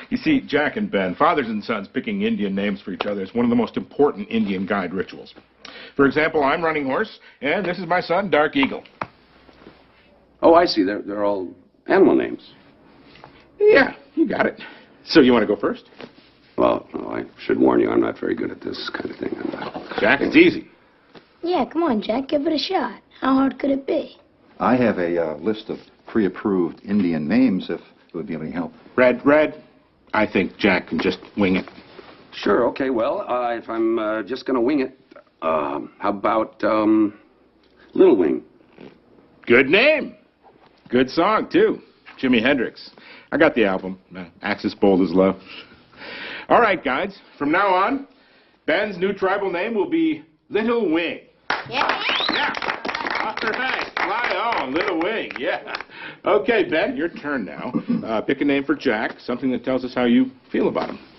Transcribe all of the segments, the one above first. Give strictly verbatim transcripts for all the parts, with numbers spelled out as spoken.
You see, Jack and Ben, fathers and sons picking Indian names for each other is one of the most important Indian guide rituals. For example, I'm Running Horse, and this is my son, Dark Eagle. Oh, I see. They're, they're all animal names. Yeah, you got it. So you want to go first? Well, no, I should warn you, I'm not very good at this kind of thing. Jack, it's easy. Yeah, come on, Jack, give it a shot. How hard could it be? I have a uh, list of pre-approved Indian names, if it would be of any help. Red, Red, I think Jack can just wing it. Sure, okay, well, uh, if I'm uh, just going to wing it, uh, how about um, Little Wing? Good name. Good song, too. Jimi Hendrix. I got the album. Uh, Axis Bold as Love. All right, guys, from now on, Ben's new tribal name will be Little Wing. Yeah. Yeah. All right. Fly on, Little Wing. Yeah. Okay, Ben, your turn now. Uh, pick a name for Jack, something that tells us how you feel about him.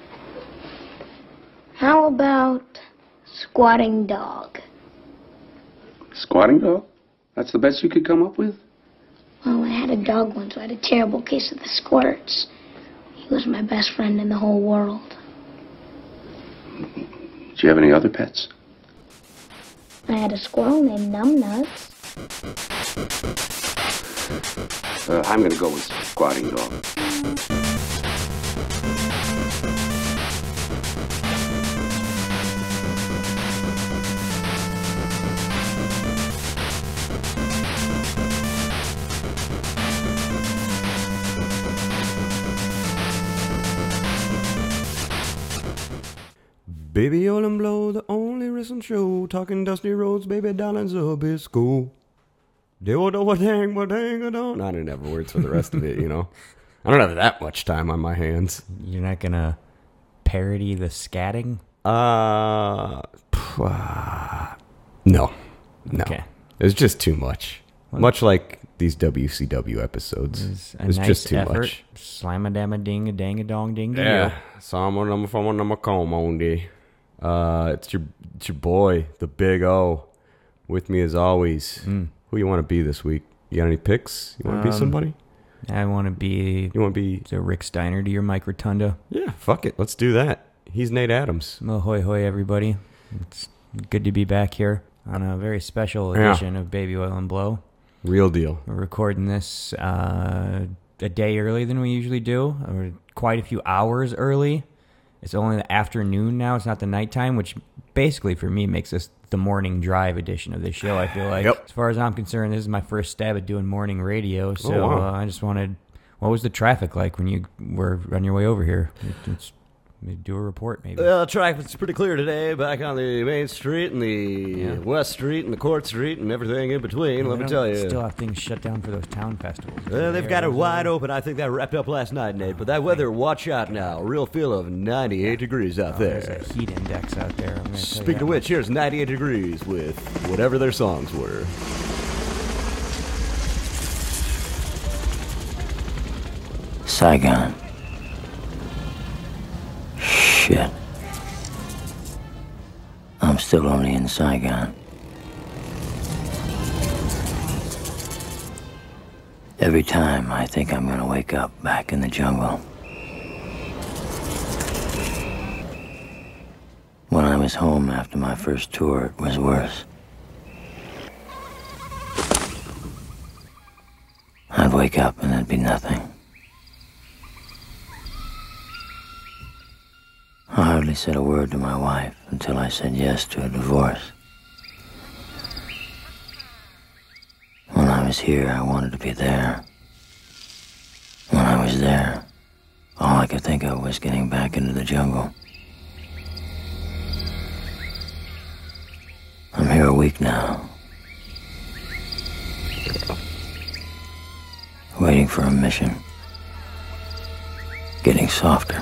How about Squatting Dog? Squatting Dog? That's the best you could come up with? Well, I had a dog once who had a terrible case of the squirts. He was my best friend in the whole world. Did you have any other pets? I had a squirrel named Numbnuts. Uh, I'm going to go with Squatting Dog. Baby, all them blow, the only recent show, talking dusty roads, baby, darling, Zubisco. They would what dang, what dang, I don't. I didn't have words for the rest of it, you know. I don't have that much time on my hands. You're not gonna parody the scatting? Uh, uh no, no. Okay. It's just too much. What? Much like these W C W episodes. It was a it's nice just too effort. much. Slam a damn a ding a dang a dong ding. Yeah. Someone number from one number come on day. Uh, it's your it's your boy, the Big O, with me as always. Mm. Who you want to be this week? You got any picks? You want to um, be somebody? I want to be. You want to be the Rick Steiner to your Mike Rotunda? Yeah, fuck it, let's do that. He's Nate Adams. Ahoy hoy, everybody! It's good to be back here on a very special edition yeah. of Baby Oil and Blow. Real deal. We're recording this uh, a day earlier than we usually do, or quite a few hours early. It's only the afternoon now. It's not the nighttime, which basically for me makes this the morning drive edition of this show, I feel like. Yep. As far as I'm concerned, this is my first stab at doing morning radio. So oh, wow. uh, I just wanted, what was the traffic like when you were on your way over here? It's, do a report, maybe. Well, the traffic's pretty clear today, back on the main street and the yeah. West Street and the Court Street and everything in between, let me tell you. Still have things shut down for those town festivals. Well, they've got it wide open. I think that wrapped up last night, Nate. But that weather, watch out now. Real feel of ninety-eight degrees out oh, there. There's a heat index out there. Speaking of which, here's ninety-eight degrees with whatever their songs were. Saigon. Shit. I'm still only in Saigon. Every time I think I'm gonna wake up back in the jungle. When I was home after my first tour, it was worse. I'd wake up and there'd be nothing. I hardly said a word to my wife until I said yes to a divorce. When I was here, I wanted to be there. When I was there, all I could think of was getting back into the jungle. I'm here a week now. Waiting for a mission. Getting softer.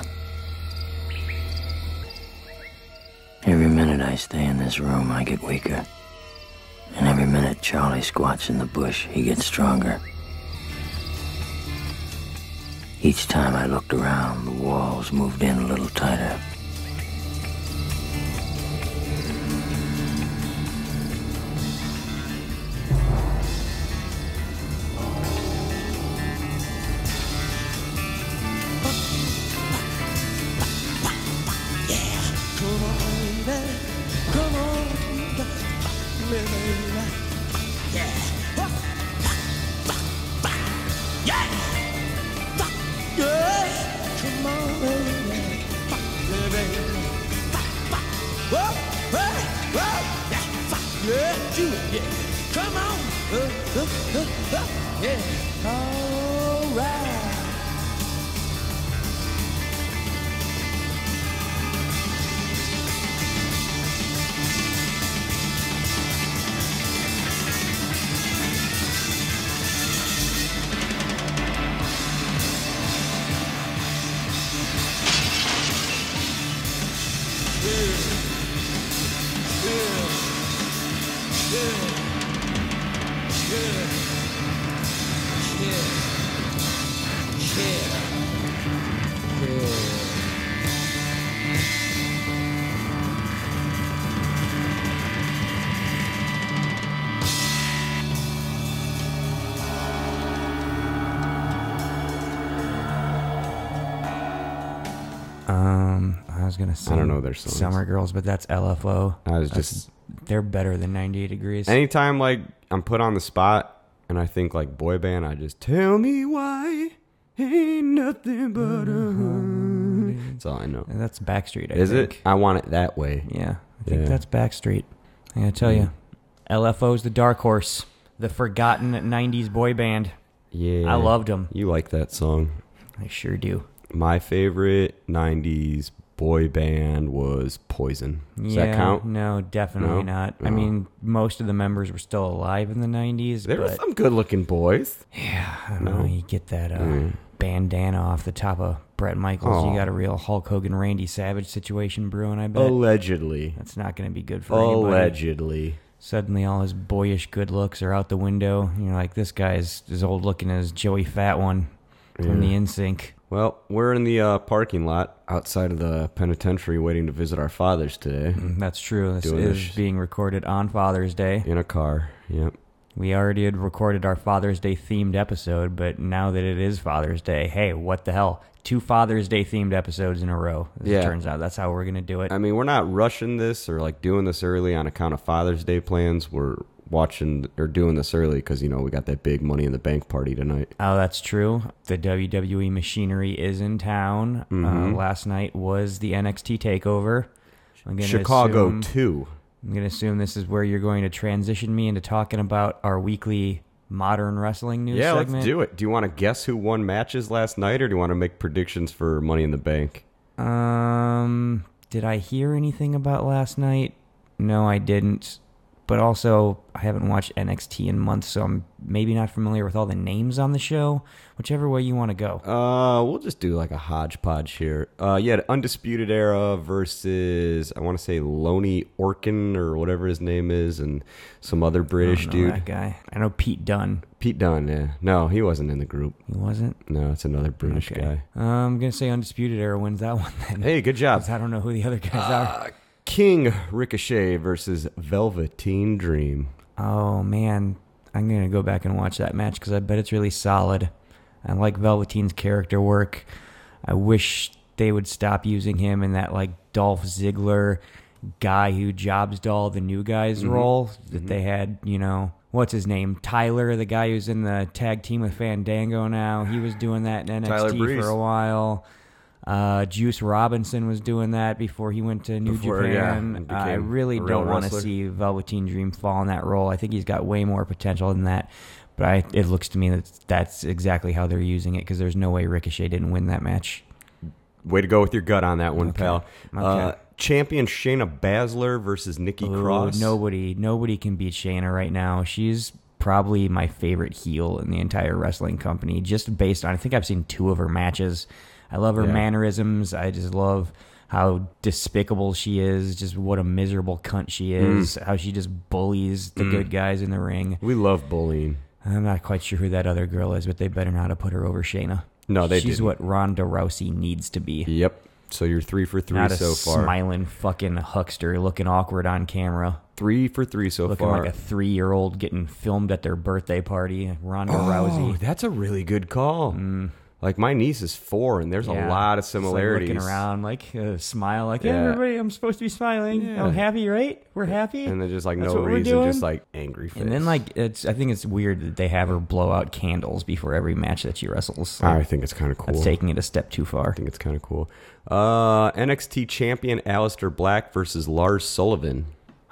Every minute I stay in this room, I get weaker. And every minute Charlie squats in the bush, he gets stronger. Each time I looked around, the walls moved in a little tighter. Come on. Uh, uh, uh, uh, yeah. All right. Um, I was gonna say I don't know their songs. Summer Girls, but that's L F O. I was That's- just they're better than ninety-eight degrees. anytime like I'm put on the spot and I think like boy band, I just tell me why ain't nothing but a honey. That's all I know. And that's Backstreet. I Is think. it? I want it that way. Yeah, I think Yeah. that's Backstreet. I gotta tell you, L F O's the dark horse, the forgotten nineties boy band. Yeah, I loved them. You like that song? I sure do. My favorite nineties boy band was Poison. Does yeah, that count? No, definitely No? not. I No. mean, most of the members were still alive in the nineties. There but were some good-looking boys. yeah, I don't No. know. You get that uh, Mm. bandana off the top of Bret Michaels, Aw. you got a real Hulk Hogan, Randy Savage situation brewing. I bet Allegedly. that's not going to be good for anybody. Allegedly. Suddenly, all his boyish good looks are out the window. You're like, this guy's as old looking as Joey Fat One from the N Sync. Well, we're in the uh, parking lot outside of the penitentiary waiting to visit our fathers today. Mm, That's true. This Doing is this. being recorded on Father's Day. In a car. Yep. We already had recorded our Father's Day themed episode, but now that it is Father's Day, hey, what the hell? Two Father's Day themed episodes in a row. As Yeah. it turns out, that's how we're going to do it. I mean, we're not rushing this or like doing this early on account of Father's Day plans. We're watching or doing this early because, you know, we got that big Money in the Bank party tonight. Oh, that's true. The W W E machinery is in town. Mhm. Uh, last night was the N X T takeover. I'm gonna Chicago assume, two. I'm going to assume this is where you're going to transition me into talking about our weekly modern wrestling news Yeah, segment. let's do it. Do you want to guess who won matches last night or do you want to make predictions for Money in the Bank? Um, did I hear anything about last night? No, I didn't. But also, I haven't watched N X T in months, so I'm maybe not familiar with all the names on the show. Whichever way you want to go. Uh, we'll just do like a hodgepodge here. Uh, yeah, the Undisputed Era versus, I want to say Loney Orkin or whatever his name is, and some other British I don't know dude. that guy. I know Pete Dunne. Pete Dunne, yeah. No, he wasn't in the group. He wasn't? No, it's another British Okay. guy. Uh, I'm going to say Undisputed Era wins that one then. Hey, good job. 'Cause I don't know who the other guys are. King Ricochet versus Velveteen Dream. Oh, man. I'm going to go back and watch that match because I bet it's really solid. I like Velveteen's character work. I wish they would stop using him in that, like, Dolph Ziggler guy who jobs doll the new guys Mm-hmm. role that they had, you know. What's his name? Tyler, the guy who's in the tag team with Fandango now. He was doing that in N X T Tyler Breeze. for a while. Uh, Juice Robinson was doing that before he went to New Before, yeah, Japan. and I became really a real don't want to wrestler. see Velveteen Dream fall in that role. I think he's got way more potential than that. But I, it looks to me that that's exactly how they're using it because there's no way Ricochet didn't win that match. Way to go with your gut on that one, Okay. pal. Okay. Uh, champion Shayna Baszler versus Nikki Ooh, Cross. Nobody, nobody can beat Shayna right now. She's probably my favorite heel in the entire wrestling company, just based on. I think I've seen two of her matches. I love her Yeah. mannerisms. I just love how despicable she is. Just what a miserable cunt she is. Mm. How she just bullies the good guys in the ring. We love bullying. I'm not quite sure who that other girl is, but they better not have put her over Shayna. No, they She's didn't. what Ronda Rousey needs to be. Yep. So you're three for three Not a so far. smiling fucking huckster looking awkward on camera. Three for three so Looking far. like a three-year-old getting filmed at their birthday party. Ronda oh, Rousey. that's a really good call. Like my niece is four, and there's Yeah. a lot of Just, like, similarities. looking around, like uh, smile, like, Yeah. hey, everybody, I'm supposed to be smiling. Yeah. I'm happy, right? We're happy. And then just like That's no what we're reason, doing? just like angry face. And then like it's, I think it's weird that they have her blow out candles before every match that she wrestles. Like, I think it's kind of cool. That's taking it a step too far. I think it's kind of cool. Uh, N X T champion Aleister Black versus Lars Sullivan.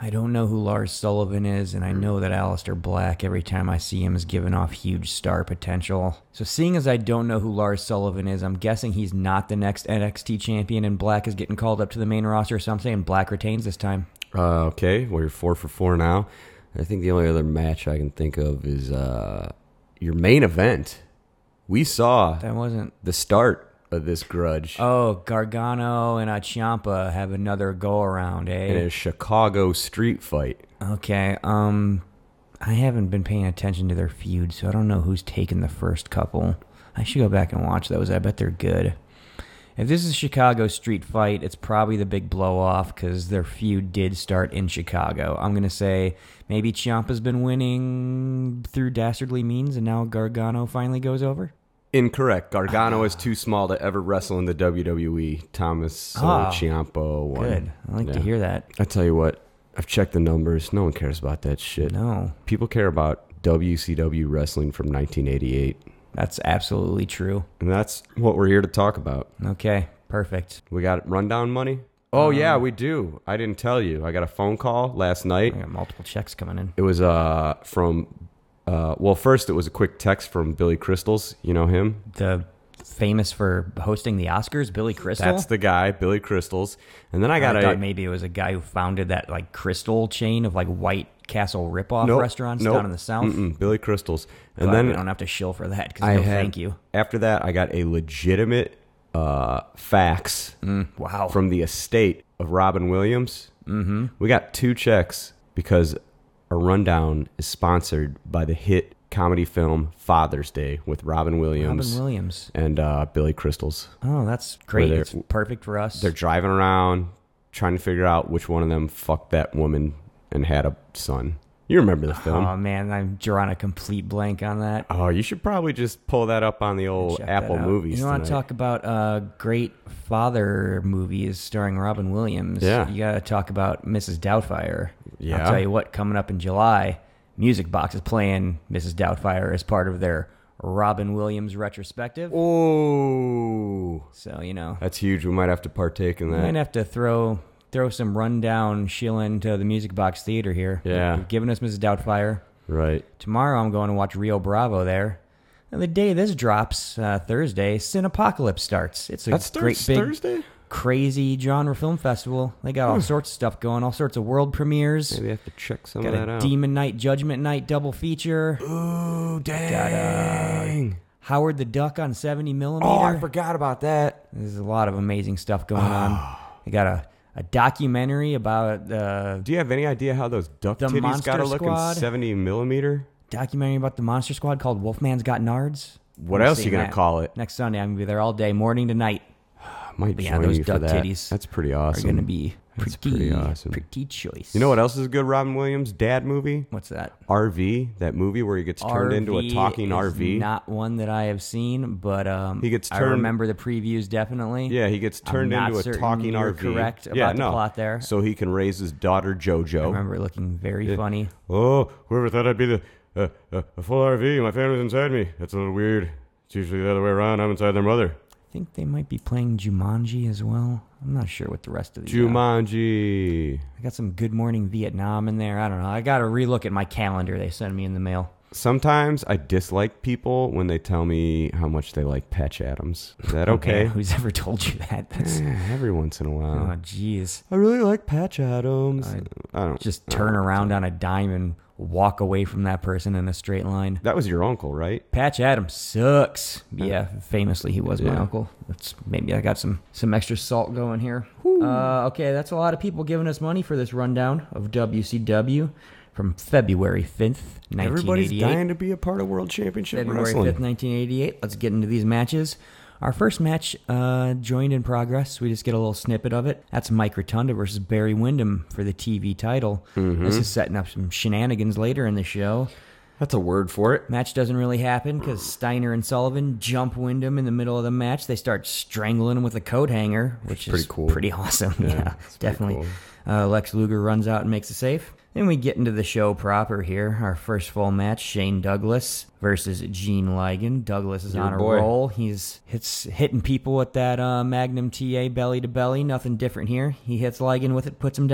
I don't know who Lars Sullivan is, and I know that Aleister Black, every time I see him, is giving off huge star potential. So seeing as I don't know who Lars Sullivan is, I'm guessing he's not the next N X T champion, and Black is getting called up to the main roster or something, and Black retains this time. Uh, okay, well, you're four for four now. I think the only other match I can think of is uh, your main event. We saw That wasn't... the start of this grudge Oh, Gargano and Ciampa have another go-around, eh? in a Chicago street fight. Okay, um, I haven't been paying attention to their feud, so I don't know who's taken the first couple. I should go back and watch those. I bet they're good. If this is a Chicago street fight, it's probably the big blow-off because their feud did start in Chicago. I'm going to say maybe Ciampa's been winning through dastardly means, and now Gargano finally goes over? Incorrect. Gargano is too small to ever wrestle in the W W E. Thomas uh, Oh, Ciampa won. Good. I like to Yeah. hear that. I tell you what, I've checked the numbers. No one cares about that shit. No, People care about W C W wrestling from nineteen eighty-eight. that's absolutely true. And that's what we're here to talk about. Okay, perfect. We got rundown money? Oh, yeah, we do. I didn't tell you. I got a phone call last night. I got multiple checks coming in. It was uh from, uh well, first it was a quick text from Billy Crystals. You know him? The famous for hosting the Oscars, Billy Crystal? That's the guy, Billy Crystals. And then I got I a... thought maybe it was a guy who founded that like Crystal chain of like White Castle ripoff Nope, restaurants nope, down in the South. Mm-mm, Billy Crystals. And Glad then we don't have to shill for that because I no had, thank you. After that, I got a legitimate uh, fax Wow. from the estate of Robin Williams. Mm-hmm. We got two checks because a rundown is sponsored by the hit comedy film Father's Day with Robin Williams, Robin Williams. and uh, Billy Crystals. Oh, that's great. they're- It's perfect for us. They're driving around trying to figure out which one of them fucked that woman and had a son. You remember the film? Oh man, I'm drawing a complete blank on that. Oh, you should probably just pull that up on the old Check that Apple out. Movies. You want to tonight. talk about uh, great father movies starring Robin Williams? Yeah. You got to talk about Missus Doubtfire. Yeah. I'll tell you what, coming up in July, Music Box is playing Missus Doubtfire as part of their Robin Williams retrospective. Oh, So, you know, that's huge. We might have to partake in we that. might have to throw throw some rundown shilling to the Music Box Theater here. Yeah. They're giving us Missus Doubtfire. Right. Tomorrow I'm going to watch Rio Bravo there. And the day this drops, uh, Thursday, Cinepocalypse starts. It's a That starts great big Thursday? crazy genre film festival. They got all sorts of stuff going, all sorts of world premieres. Maybe I have to check some Got of that a out. Demon Night, Judgment Night double feature. Ooh, dang. Howard the Duck on seventy millimeter. Oh, I forgot about that. There's a lot of amazing stuff going on. They got a, a documentary about uh, Do you have any idea how those duck The titties Monster got to look Squad? in seventy millimeter? documentary about the Monster Squad called Wolfman's Got Nards. What I'm else you seeing gonna that call it? Next Sunday, I'm gonna be there all day, morning to night. Might But yeah, join those you for duck that. titties That's pretty Are awesome. gonna be That's pretty, pretty awesome. pretty choice. You know what else is a good Robin Williams dad movie? What's that? R V, that movie where he gets turned into a talking is R V. Not one that I have seen, but um, He gets I turned- remember the previews definitely. Yeah, he gets I'm turned not into a certain talking you're R V. correct about yeah, the no. plot there. So he can raise his daughter JoJo. I remember it looking very funny. Oh, whoever thought I'd be the uh, uh, a full R V? My family's inside me. That's a little weird. It's usually the other way around. I'm inside their mother. I think they might be playing Jumanji as well. I'm not sure what the rest of the Jumanji. I got some Good Morning Vietnam in there. I don't know. I got to relook at my calendar they sent me in the mail. Sometimes I dislike people when they tell me how much they like Patch Adams. Is that Man, okay? who's ever told you that? That's Eh, every once in a oh, while. jeez. I really like Patch Adams. I I don't Just turn around on a dime and walk away from that person in a straight line. That was your uncle, right? Patch Adams sucks. Yeah, famously he was my Yeah. uncle. That's maybe I got some some extra salt going here. Uh, okay, that's a lot of people giving us money for this rundown of W C W from February fifth, nineteen Everybody's eighty-eight. dying to be a part of World Championship February Wrestling. fifth, nineteen eighty-eight. Let's get into these matches. Our first match uh, joined in progress. We just get a little snippet of it. That's Mike Rotunda versus Barry Windham for the T V title. Mm-hmm. This is setting up some shenanigans later in the show. That's a word for it. Match doesn't really happen because Steiner and Sullivan jump Windham in the middle of the match. They start strangling him with a coat hanger, which is pretty cool. pretty awesome. Yeah, Yeah, it's pretty definitely. Uh, Lex Luger runs out and makes a save. Then we get into the show proper here. Our first full match, Shane Douglas versus Gene Ligon. Douglas is Your on a boy. roll. He's hits hitting people with that uh, Magnum T A belly to belly. Nothing different here. He hits Ligon with it, puts him down.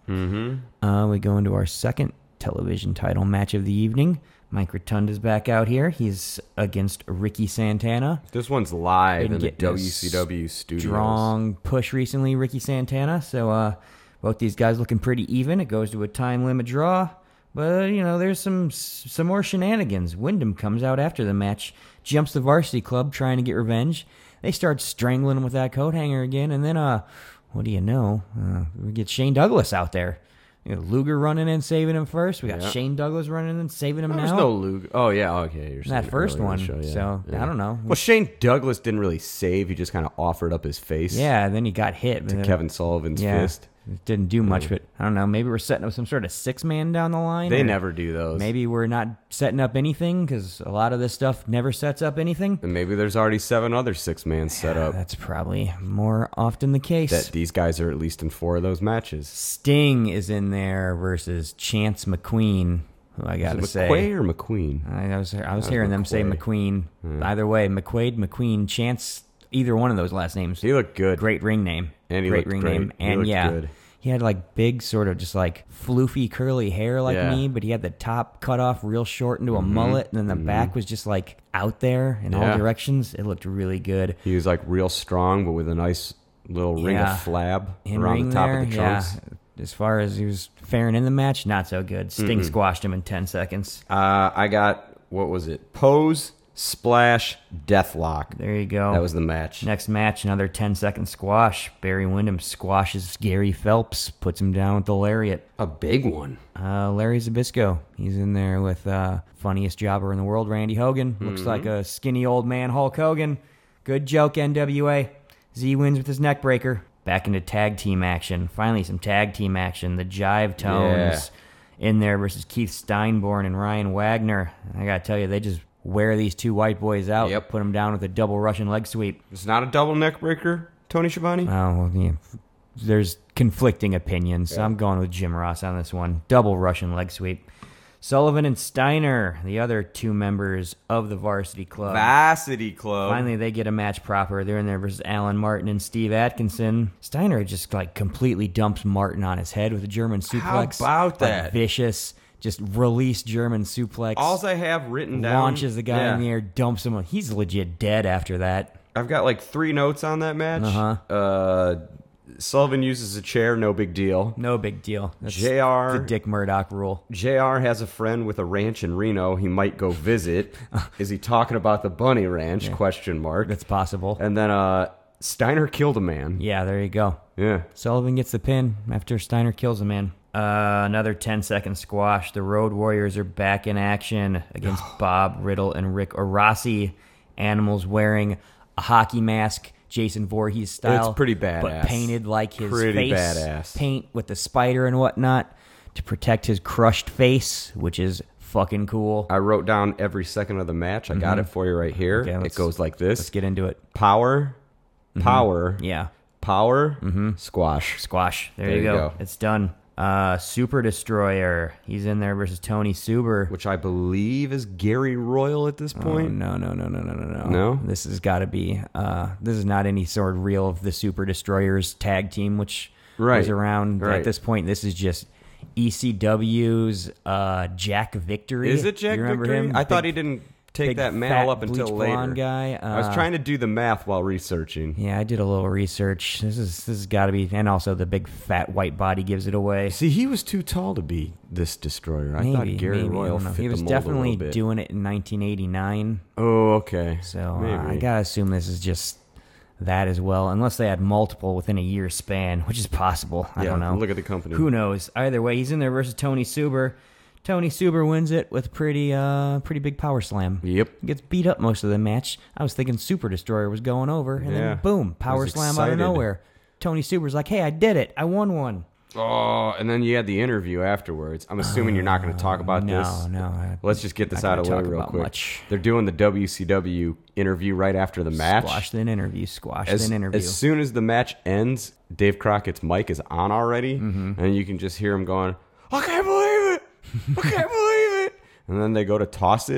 Mm-hmm. Uh, we go into our second television title match of the evening. Mike Rotunda's back out here. He's against Ricky Santana. This one's live Been in the getting a W C W studios. Strong push recently, Ricky Santana. So uh, both these guys looking pretty even. It goes to a time limit draw. But, you know, there's some some more shenanigans. Wyndham comes out after the match, jumps the Varsity Club trying to get revenge. They start strangling him with that coat hanger again. And then, uh, what do you know? Uh, we get Shane Douglas out there. You know, Luger running in, saving him first. We got Yeah. Shane Douglas running in, saving him There's now. no Luger. Oh, yeah, okay. You're That saying first earlier in one. the show, yeah. So, Yeah. I don't know. Well, Shane Douglas didn't really save. He just kind of offered up his face Yeah, then he got hit. to but, uh, Kevin Sullivan's yeah, fist. it didn't do much, but I don't know. Maybe we're setting up some sort of six-man down the line. They or never do those. Maybe we're not setting up anything because a lot of this stuff never sets up anything. And maybe there's already seven other six-man set up. That's probably more often the case. That these guys are at least in four of those matches. Sting is in there versus Chance McQueen, who I got to Is it say. McQuay or McQueen? I was, I was was hearing them say McQuay. McQueen. Either way, McQuaid, McQueen, Chance, either one of those last names. He looked good. Great ring name. And he great looked ring great. name. He And looked yeah, good. he had like big, sort of just like floofy, curly hair like Yeah. me, but he had the top cut off real short into a mullet, and then the back was just like out there in all Yeah. directions. It looked really good. He was like real strong, but with a nice little ring Yeah. of flab In around ring the top there, of the trunks. yeah. As far as he was faring in the match, not so good. Sting squashed him in ten seconds. Uh, I got, what was it? Pose, splash, deathlock. There you go. That was the match. Next match, another ten second squash. Barry Windham squashes Gary Phelps, puts him down with the lariat. A big one. Uh, Larry Zbyszko, he's in there with uh, funniest jobber in the world, Randy Hogan. Mm-hmm. Looks like a skinny old man, Hulk Hogan. Good joke, N W A. Z wins with his neck breaker. Back into tag team action. Finally, some tag team action. The Jive Tones in there versus Keith Steinborn and Ryan Wagner. I gotta tell you, they just wear these two white boys out. Yep. Put them down with a double Russian leg sweep. It's not a double neck breaker, Tony Schiavone? Oh, well, yeah. There's conflicting opinions. So I'm going with Jim Ross on this one. Double Russian leg sweep. Sullivan and Steiner, the other two members of the Varsity Club. Varsity Club. Finally, they get a match proper. They're in there versus Alan Martin and Steve Atkinson. Steiner just like completely dumps Martin on his head with a German suplex. How about Like, that? vicious, just release German suplex. All I have written down. launches the guy yeah. in the air, dumps him. He's legit dead after that. I've got like three notes on that match. Uh-huh. Uh, Sullivan uses a chair, no big deal. No big deal. That's J R the Dick Murdoch rule. J R has a friend with a ranch in Reno. He might go visit. Is he talking about the Bunny Ranch? Question mark. That's possible. And then uh, Steiner killed a man. Yeah, there you go. Yeah. Sullivan gets the pin after Steiner kills a man. Uh, another ten second squash. The Road Warriors are back in action against Bob Riddle and Rick Orossi. Animals wearing a hockey mask, Jason Voorhees style. It's pretty badass. But painted like his Pretty face. badass. Paint with the spider and whatnot to protect his crushed face, which is fucking cool. I wrote down every second of the match. I got it for you right here. Okay, it let's- goes like this. Let's get into it. Power, power, Yeah. power, squash. Squash. There, There you you go. go. It's done. Uh, Super Destroyer. He's in there versus Tony Suber. Which I believe is Gary Royal at this Oh, point. no, no, no, no, no, no, no. No? This has got to be. Uh, this is not any sort of real of the Super Destroyers tag team, which Right. was around Right. at this point. This is just E C W's uh, Jack Victory. Is it Jack You remember Victory? him? I Big- thought he didn't take big, that fat, mantle up until bleach later. blonde guy. I was Uh, trying to do the math while researching. Yeah, I did a little research. This is this has got to be, and also the big fat white body gives it away. See, he was too tall to be this destroyer. I Maybe, thought Gary maybe, I Royal don't know. fit He was the mold a definitely little bit. doing it in nineteen eighty-nine. Oh, okay. So uh, Maybe. I gotta assume this is just that as well, unless they had multiple within a year span, which is possible. I Yeah, don't know. look at the company. Who knows? Either way, he's in there versus Tony Suber. Tony Suber wins it with a pretty, uh, pretty big power slam. Yep. He gets beat up most of the match. I was thinking Super Destroyer was going over, and Yeah. then boom, power was slam out of excited. nowhere. Tony Suber's like, "Hey, I did it! I won one." Oh, and then you had the interview afterwards. I'm assuming you're not going to talk about no, this. no, I- Let's just get this not out of the gonna way talk real about quick. much. They're doing the W C W interview right after the match. Squash then interview. Squash As, then interview. as soon as the match ends, Dave Crockett's mic is on already, Mm-hmm. and you can just hear him going, "I can't believe it! I can't believe it!" And then they go to toss it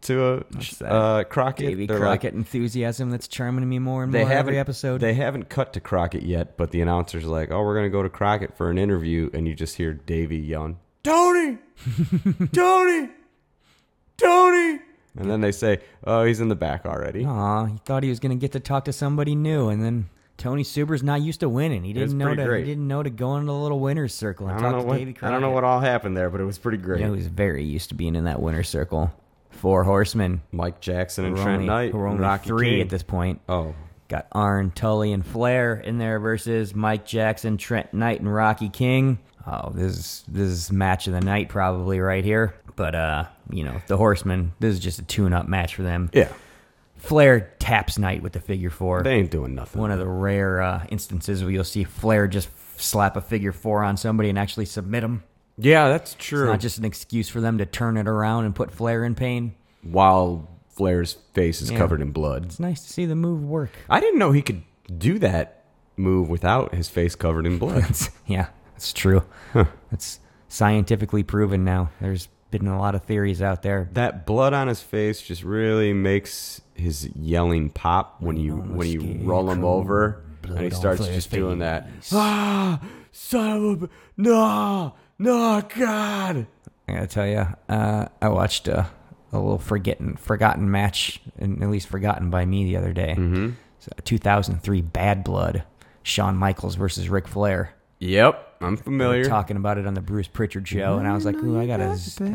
to a uh, Crockett. Davy They're Crockett like, enthusiasm that's charming me more and they more haven't every episode. They haven't cut to Crockett yet, but the announcer's like, "Oh, we're gonna go to Crockett for an interview," and you just hear Davy yelling, "Tony, Tony, Tony," and then they say, "Oh, he's in the back already." Aw, he thought he was going to get to talk to somebody new, and then Tony Suber's not used to winning. He It was didn't know pretty to. great. He didn't know to go into the little winner's circle and I don't talk know to what Davy Crockett. I don't know what all happened there, but it was pretty great. You know, he's very used to being in that winner's circle. Four horsemen. Mike Jackson and Who are Trent only, Knight, who are and only Rocky three King. at this point. Oh, Got Arn, Tully, and Flair in there versus Mike Jackson, Trent Knight, and Rocky King. Oh, this is this is match of the night probably right here. But uh, you know, the Horsemen. This is just a tune-up match for them. yeah, Flair taps Knight with the figure four. they ain't doing nothing. One of the rare uh, instances where you'll see Flair just slap a figure four on somebody and actually submit him. Yeah, that's true. It's not just an excuse for them to turn it around and put Flair in pain. While Flair's face is Yeah. covered in blood. It's nice to see the move work. I didn't know he could do that move without his face covered in blood. Yeah, it's true. It's scientifically proven now. There's been a lot of theories out there. That blood on his face just really makes his yelling pop when you when you roll him over, and he starts just doing that. Ah, son of a no, no, God! I gotta tell you, uh, I watched a, a little forgotten forgotten match, and at least forgotten by me the other day. Mm-hmm. So, two thousand three Bad Blood, Shawn Michaels versus Ric Flair. Yep, I'm We familiar. were talking about it on the Bruce Pritchard show, and I was like, "Ooh, I gotta, I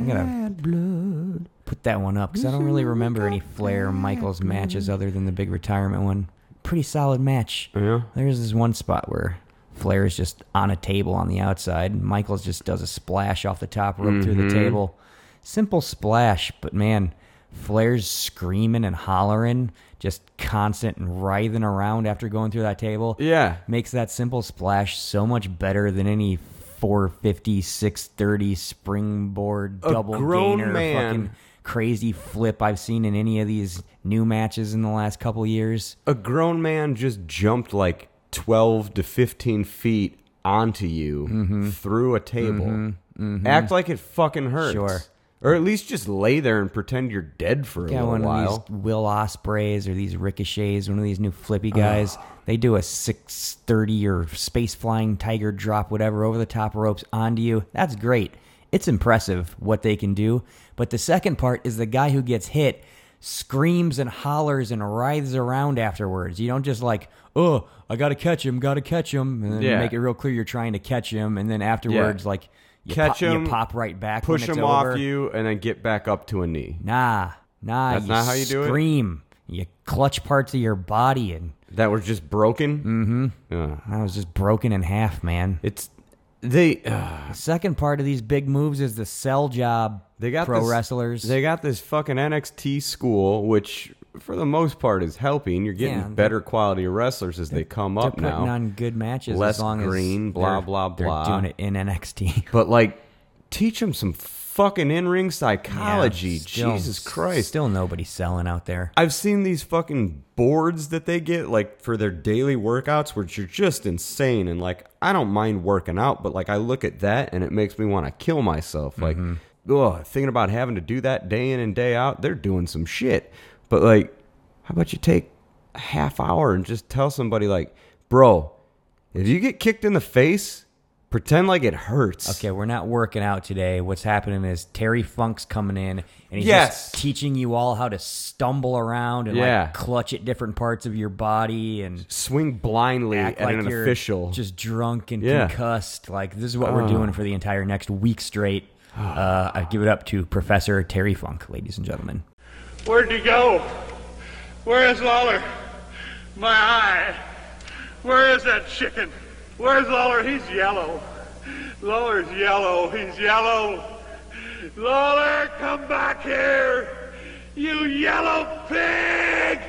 gotta put that one up because I don't really remember any Flair Michaels matches other than the big retirement one. Pretty solid match. Yeah. There's this one spot where Flair is just on a table on the outside, and Michaels just does a splash off the top rope through the table. Simple splash, but man, Flair's screaming and hollering, just constant and writhing around after going through that table. Yeah. Makes that simple splash so much better than any four fifty, six thirty springboard A double grown gainer man. fucking crazy flip I've seen in any of these new matches in the last couple years. A grown man just jumped like twelve to fifteen feet onto you Mm-hmm. through a table. Act like it fucking hurts. Sure. Or at least just lay there and pretend you're dead for a Yeah, little one while. of these Will Ospreys or these Ricochets, one of these new flippy guys. They do a six thirty or space flying tiger drop, whatever, over the top ropes onto you. That's great. It's impressive what they can do. But the second part is the guy who gets hit screams and hollers and writhes around afterwards. You don't just like, oh, I got to catch him, got to catch him, and then Yeah. make it real clear you're trying to catch him, and then afterwards, Yeah. like, you Catch pop, him, you pop right back, push when it's him over. off you, and then get back up to a knee. Nah, nah. That's you not how you do it? Scream. You clutch parts of your body, and That were just broken. Mm-hmm. Yeah. I was just broken in half, man. It's they. Uh, The second part of these big moves is the sell job. They got pro this- wrestlers. They got this fucking N X T school, which for the most part is helping. You're getting Yeah, they're- better quality wrestlers as they come They're up putting now. on good matches. Less as long green, as blah, they're- blah, blah. They're doing it in N X T. But like, teach them some fucking in-ring psychology. Yeah, still- Jesus Christ. Still nobody selling out there. I've seen these fucking boards that they get like for their daily workouts, which are just insane. And like, I don't mind working out, but like, I look at that and it makes me want to kill myself. Like, ugh, thinking about having to do that day in and day out, they're doing some shit. But like, how about you take a half hour and just tell somebody like, bro, if you get kicked in the face, pretend like it hurts. Okay, we're not working out today. What's happening is Terry Funk's coming in, and he's Yes. just teaching you all how to stumble around and Yeah. like clutch at different parts of your body and Swing blindly act at like an you're official. just drunk and Yeah. concussed. Like, this is what we're Oh. doing for the entire next week straight. Uh, I give it up to Professor Terry Funk, ladies and gentlemen. Where'd you go? Where is Lawler? My eye. Where is that chicken? Where's Lawler? He's yellow. Lawler's yellow. He's yellow. Lawler, come back here. You yellow pig!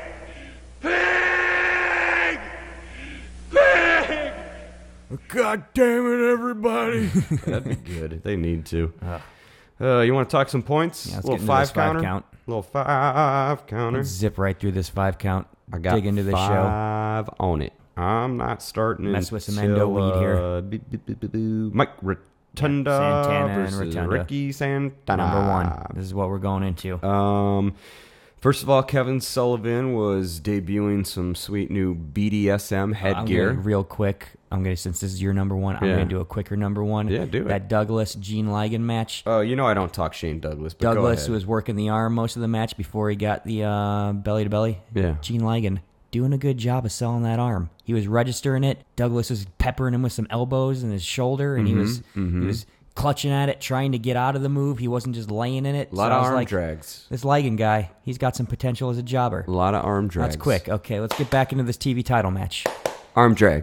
Pig! Pig! God damn it, everybody. That'd be good. They need to. Uh, you want to talk some points? Yeah, let's little get into five this five counter? count. Little five counter. Let's zip right through this five count. I got dig into the show. five on it. I'm not starting Mess with some until, endo weed here. uh, boo, boo, boo, boo, boo. Mike Rotunda Santana and versus Rotunda. Ricky Santana. Number one. This is what we're going into. Um, first of all, Kevin Sullivan was debuting some sweet new B D S M I'm headgear. gonna, real quick, I'm gonna since this is your number one, I'm Yeah. gonna do a quicker number one. Yeah, do it. That Douglas Gene Ligon match. Oh, you know I don't talk Shane Douglas, but go Douglas ahead. was working the arm most of the match before he got the uh, belly to belly. Yeah. Gene Ligon doing a good job of selling that arm. He was registering it. Douglas was peppering him with some elbows in his shoulder, and he was mhm. he was clutching at it, trying to get out of the move. He wasn't just laying in it. A lot So I of was arm like, drags. This Ligon guy, he's got some potential as a jobber. A lot of arm drags. That's quick. Okay, let's get back into this T V title match. Arm drag.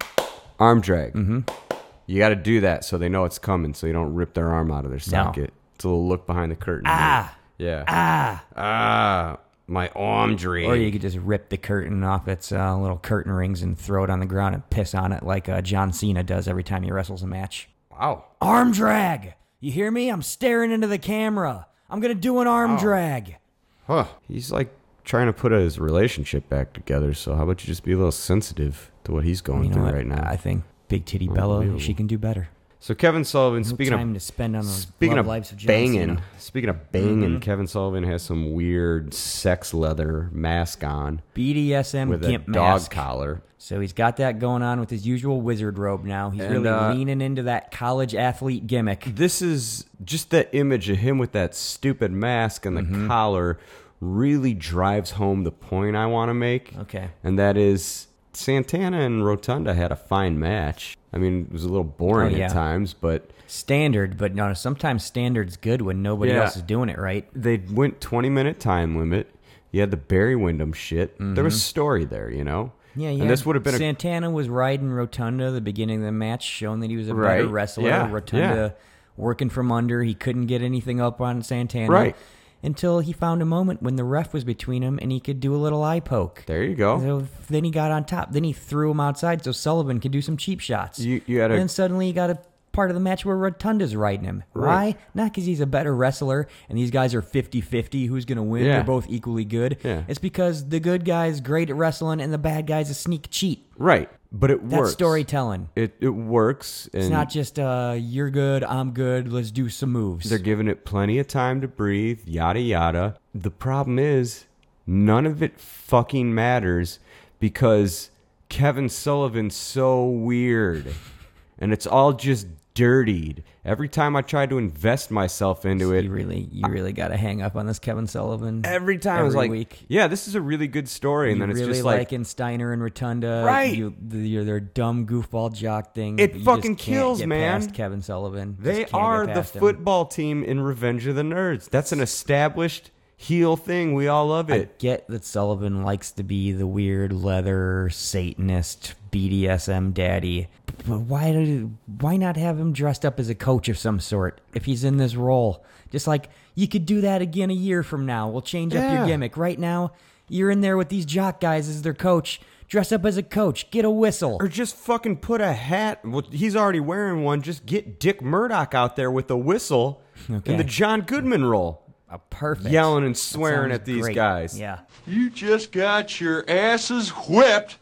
Arm drag. Mm-hmm. You got to do that so they know it's coming, so you don't rip their arm out of their socket. It's a little look behind the curtain. Ah. Yeah. Ah. Ah. My arm drag. Or you could just rip the curtain off its uh, little curtain rings and throw it on the ground and piss on it like uh, John Cena does every time he wrestles a match. Wow. Arm drag. You hear me? I'm staring into the camera. I'm going to do an arm drag. Huh. He's like trying to put his relationship back together, so how about you just be a little sensitive to what he's going You know through what? right now? I think Big Titty Bella, Unbelievable. she can do better. So Kevin Sullivan, No speaking time of to spend on those speaking love of lives of John banging, Cena. speaking of banging, Mhm. Kevin Sullivan has some weird sex leather mask on B D S M with a gimp dog mask. collar. So he's got that going on with his usual wizard robe now. He's And, really uh, leaning into that college athlete gimmick. This is just that image of him with that stupid mask and the Mm-hmm. collar really drives home the point I want to make. Okay. And that is Santana and Rotunda had a fine match. I mean, it was a little boring Oh, yeah. at times, but Standard, but no, sometimes standard's good when nobody Yeah. else is doing it right. they went twenty minute time limit. You had the Barry Windham shit. There was story there, you know? Mm-hmm. Yeah, yeah. And this would have been a Santana was riding Rotunda at the beginning of the match, showing that he was a better Right. wrestler. Yeah, Rotunda working from under. He couldn't get anything up on Santana. Right. Until he found a moment when the ref was between him and he could do a little eye poke. There you go. So then he got on top. Then he threw him outside so Sullivan could do some cheap shots. You- you had a- and then suddenly he got a part of the match where Rotunda's riding him. Right. Why? Not because he's a better wrestler and these guys are fifty-fifty. Who's going to win? Yeah. They're both equally good. Yeah. It's because the good guy's great at wrestling and the bad guy's a sneak cheat. Right. But it That's works. storytelling. It it works. And It's not just, uh, you're good, I'm good, let's do some moves. they're giving it plenty of time to breathe, yada yada. The problem is none of it fucking matters because Kevin Sullivan's so weird. And it's all just dirtied. Every time I try to invest myself into it, You really, you really got to hang up on this Kevin Sullivan. every time I was every like, week. yeah, this is a really good story. And You then it's really just like, liking Steiner and Rotunda. Right. You, the, their dumb goofball jock thing. It but you fucking just can't kills, get man. Past Kevin Sullivan. Just they can't get are the past him. football team in Revenge of the Nerds. That's an established heel thing. We all love I it. get that Sullivan likes to be the weird leather Satanist B D S M daddy, but why did why not have him dressed up as a coach of some sort if he's in this role? Just like you could do that again a year from now. We'll change up your Yeah. gimmick. Right now, you're in there with these jock guys as their coach. Dress up as a coach. Get a whistle. Or just fucking put a hat. Well, he's already wearing one. Just get Dick Murdoch out there with a whistle Okay. in the John Goodman role. Uh, perfect. Yelling and That swearing sounds at these great. guys. Yeah. You just got your asses whipped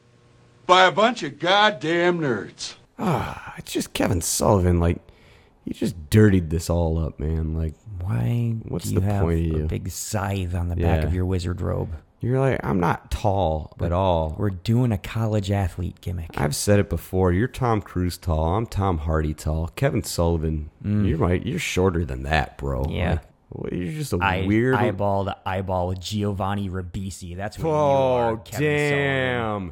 by a bunch of goddamn nerds. Ah, it's just Kevin Sullivan. Like, he just dirtied this all up, man. Like, Why What's do you the have point of a you? big scythe on the back Yeah. of your wizard robe? you're like, I'm not tall at all. We're doing a college athlete gimmick. I've said it before. You're Tom Cruise tall. I'm Tom Hardy tall. Kevin Sullivan, you're right. You're shorter than that, bro. Mm. Yeah. Like, well, you're just a I, weird. eyeball to eyeball with Giovanni Ribisi. That's what you Oh, are, Kevin damn.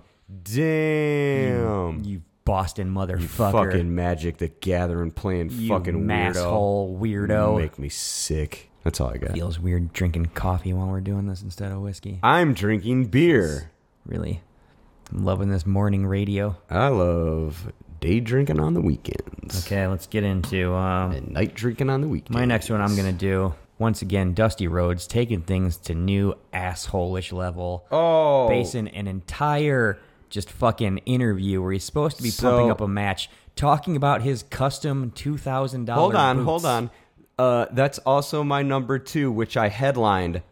Damn. Sullivan. You Boston motherfucker. You fucking Magic the Gathering playing You fucking weirdo. masshole weirdo. Make me sick. That's all I got. Feels weird drinking coffee while we're doing this instead of whiskey. I'm drinking beer. Really. I'm loving this morning radio. I love day drinking on the weekends. Okay, let's get into um, And night drinking on the weekends. my next one. I'm gonna do once again. Dusty Rhodes taking things to new asshole-ish level. Oh. Basing an entire just fucking interview where he's supposed to be So- pumping up a match, talking about his custom two thousand dollars Hold on, boots. hold on. Uh, that's also my number two, which I headlined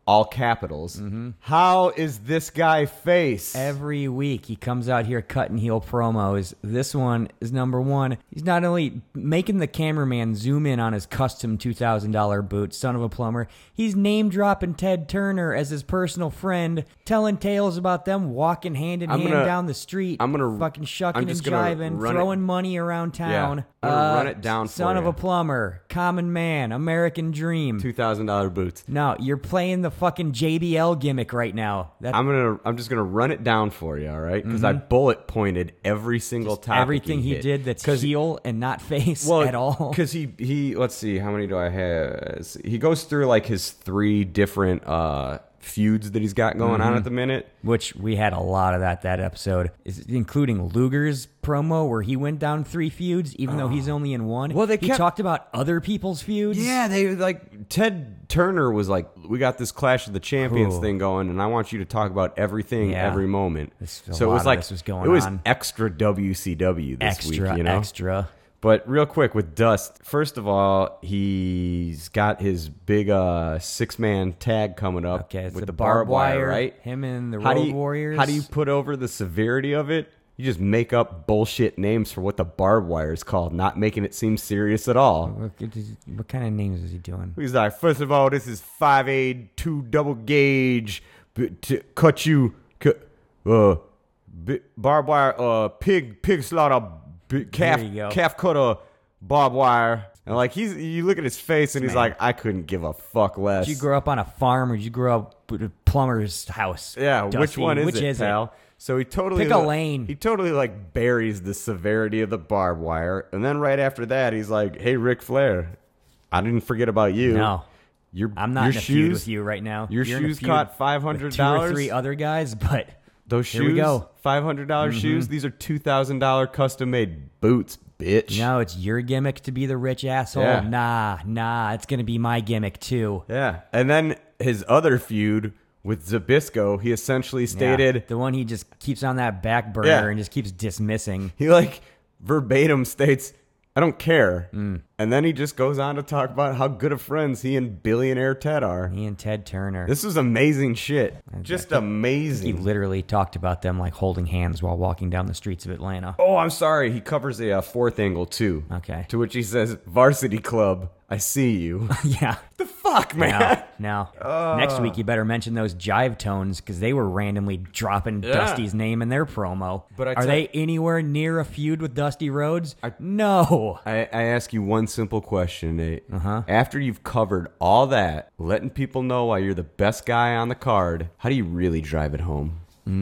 all capitals. Mm-hmm. How is this guy face? Every week he comes out here cutting heel promos. This one is number one. He's not only making the cameraman zoom in on his custom two thousand dollars boots, son of a plumber, he's name-dropping Ted Turner as his personal friend, telling tales about them walking hand in I'm hand gonna- down the street, I'm gonna- fucking shucking I'm and just gonna jiving, run it- throwing money around town. Yeah, I'm gonna run it down for Son of you. a plumber, common man, American dream. two thousand dollars boots. No, you're playing the fucking J B L gimmick right now. That, I'm gonna. I'm just gonna run it down for you, all right? Because I bullet pointed every single topic. everything he, hit. did that's 'Cause- heel and not face well, at all. Because he he. Let's see, how many do I have? He goes through like his three different uh, feuds that he's got going on at the minute. Which we had a lot of that that episode, is including Luger's promo where he went down three feuds, even though he's only in one. Well, they he kept- talked about other people's feuds. Yeah, they like Ted Turner was like, we got this Clash of the Champions Ooh. thing going, and I want you to talk about everything, Yeah. every moment. This- a so it lot was of like this was going it was on. extra W C W this extra, week, you know. extra. But real quick with Dust, first of all, he's got his big uh, six-man tag coming up Okay, it's with the the barbed wire, right? Him and the How Road do you, Warriors. How do you put over the severity of it? You just make up bullshit names for what the barbed wire is called, not making it seem serious at all. What, what kind of names is he doing? He's like, first of all, this is five A two double gauge b- to cut you, cu- uh, b- barbed wire, uh, pig pig slaughter, b- calf There you go. calf cutter, barbed wire. And like he's, you look at his face and he's Man. like, I couldn't give a fuck less. Did you grow up on a farm or did you grow up with a plumber's house? Yeah, which Dusty? one is Which it, is pal? it? So he totally Pick a li- lane. He totally like buries the severity of the barbed wire, and then right after that, he's like, "Hey, Ric Flair, I didn't forget about you. No. your I'm not your in a shoes, feud with you right now. Your You're in a shoes feud cost five with hundred two or dollars. three other guys, but Those shoes, here we go. five hundred dollars Mhm. shoes. These are two thousand dollar custom made boots, bitch. No, it's your gimmick to be the rich asshole. Yeah. Nah, nah, it's gonna be my gimmick too. Yeah, and then his other feud with Zbyszko, he essentially stated. Yeah, the one he just keeps on that back burner Yeah. and just keeps dismissing. He like verbatim states, I don't care. Mm. And then he just goes on to talk about how good of friends he and billionaire Ted are. He and Ted Turner. This is amazing shit. Just He amazing. literally talked about them like holding hands while walking down the streets of Atlanta. Oh, I'm sorry. He covers a, uh fourth angle too. Okay. To which he says, Varsity Club, I see you. Yeah. The fuck, man? No, no. Next week you better mention those jive tones because they were randomly dropping Yeah. Dusty's name in their promo. But I are tell- they anywhere near a feud with Dusty Rhodes? no. I, I ask you one simple question, Nate. Uh-huh. After you've covered all that, letting people know why you're the best guy on the card, how do you really drive it home?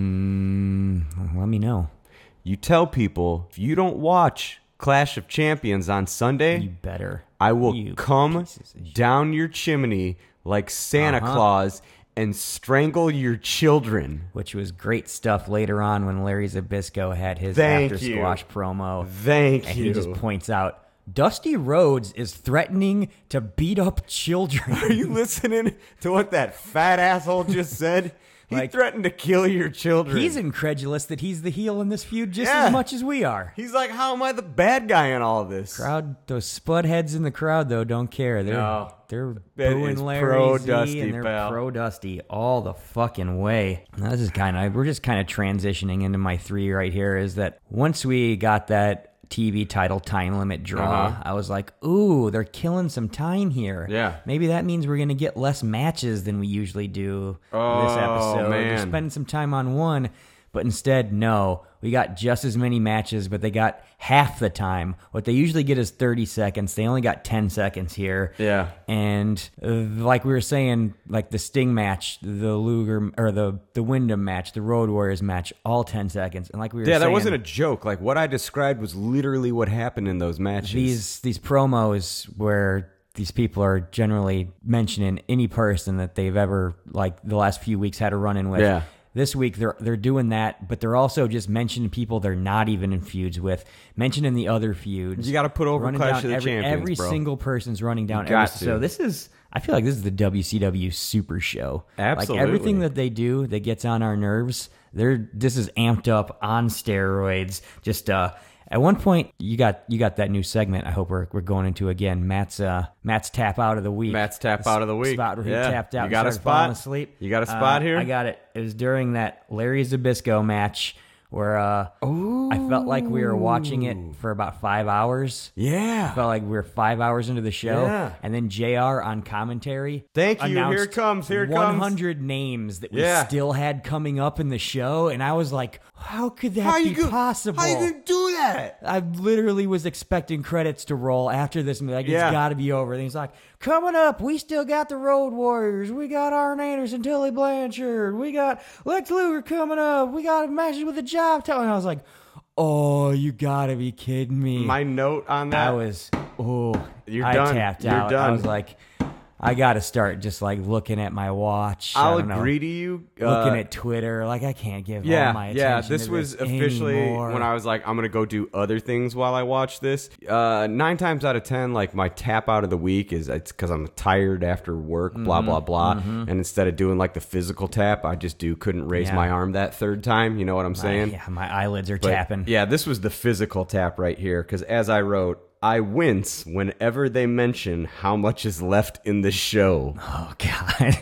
Mm, let me know. You tell people, if you don't watch Clash of Champions on Sunday, You better. I will You come pieces of shit. down your chimney like Santa Uh-huh. Claus and strangle your children. Which was great stuff later on when Larry Zbyszko had his Thank after you. squash promo. Thank and you. he just points out Dusty Rhodes is threatening to beat up children. Are you listening to what that fat asshole just said? He Like- threatened to kill your children. He's incredulous that he's the heel in this feud just Yeah. as much as we are. He's like, how am I the bad guy in all this? Crowd, those spud heads in the crowd though don't care. They're No. they're That booing is Larry pro Z Dusty, and they're pal. pro Dusty all the fucking way. Now, this is kind of we're just kind of transitioning into my three right here. Is that once we got that T V title time limit draw, Uh-huh. I was like, ooh, they're killing some time here. Yeah. Maybe that means we're gonna get less matches than we usually do Oh, this episode. man. They're spending some time on one. But instead, no, we got just as many matches, but they got half the time. What they usually get is thirty seconds. They only got ten seconds here. Yeah. And uh, like we were saying, like the Sting match, the Luger, or the, the Wyndham match, the Road Warriors match, all ten seconds. And like we were Yeah, saying, that wasn't a joke. Like, what I described was literally what happened in those matches. these these promos where these people are generally mentioning any person that they've ever, like the last few weeks, had a run-in with. Yeah. This week they're they're doing that, but they're also just mentioning people they're not even in feuds with, mentioning the other feuds. You gotta put over running Clash down of the every, Champions, Every bro. single person's running down. You got every, to. So this is I feel like this is the W C W Super Show. Absolutely. Like everything that they do that gets on our nerves, they're this is amped up on steroids. Just uh, at one point, you got you got that new segment. I hope we're we're going into again. Matt's uh Matt's tap out of the week. Matt's tap The out of the week. Spot where he Yeah. tapped out. You got and a started falling spot? Asleep. You got a spot Uh, here? I got it. It was during that Larry Zbyszko match where uh, I felt like we were watching it for about five hours. Yeah. I felt like we were five hours into the show. Yeah. And then J R on commentary. Thank you. Here announced it comes. Here it comes. one hundred names that we Yeah. still had coming up in the show. And I was like, how could that How be you go- possible? How you gonna do that? I literally was expecting credits to roll after this. Like, Yeah. it's got to be over. And he's like, coming up, we still got the Road Warriors. We got Arn Anderson, Tully Blanchard. We got Lex Luger coming up. We got matches with the Job Talent. And I was like, oh, you got to be kidding me. My note on that. I was, oh, You're I done. tapped You're out. I done. was like, I got to start just like looking at my watch. I I'll don't know, agree to you. Looking Uh, at Twitter. Like, I can't give Yeah, all my attention yeah. This to was this officially anymore. when I was like, I'm gonna go do other things while I watch this. Uh, nine times out of ten, like my tap out of the week is it's because I'm tired after work, blah Mm-hmm, blah blah. And instead of doing like the physical tap, I just do couldn't raise Yeah. my arm that third time. You know what I'm My- saying? yeah, my eyelids are But, tapping. Yeah, this was the physical tap right here because as I wrote. I wince whenever they mention how much is left in the show. Oh, God.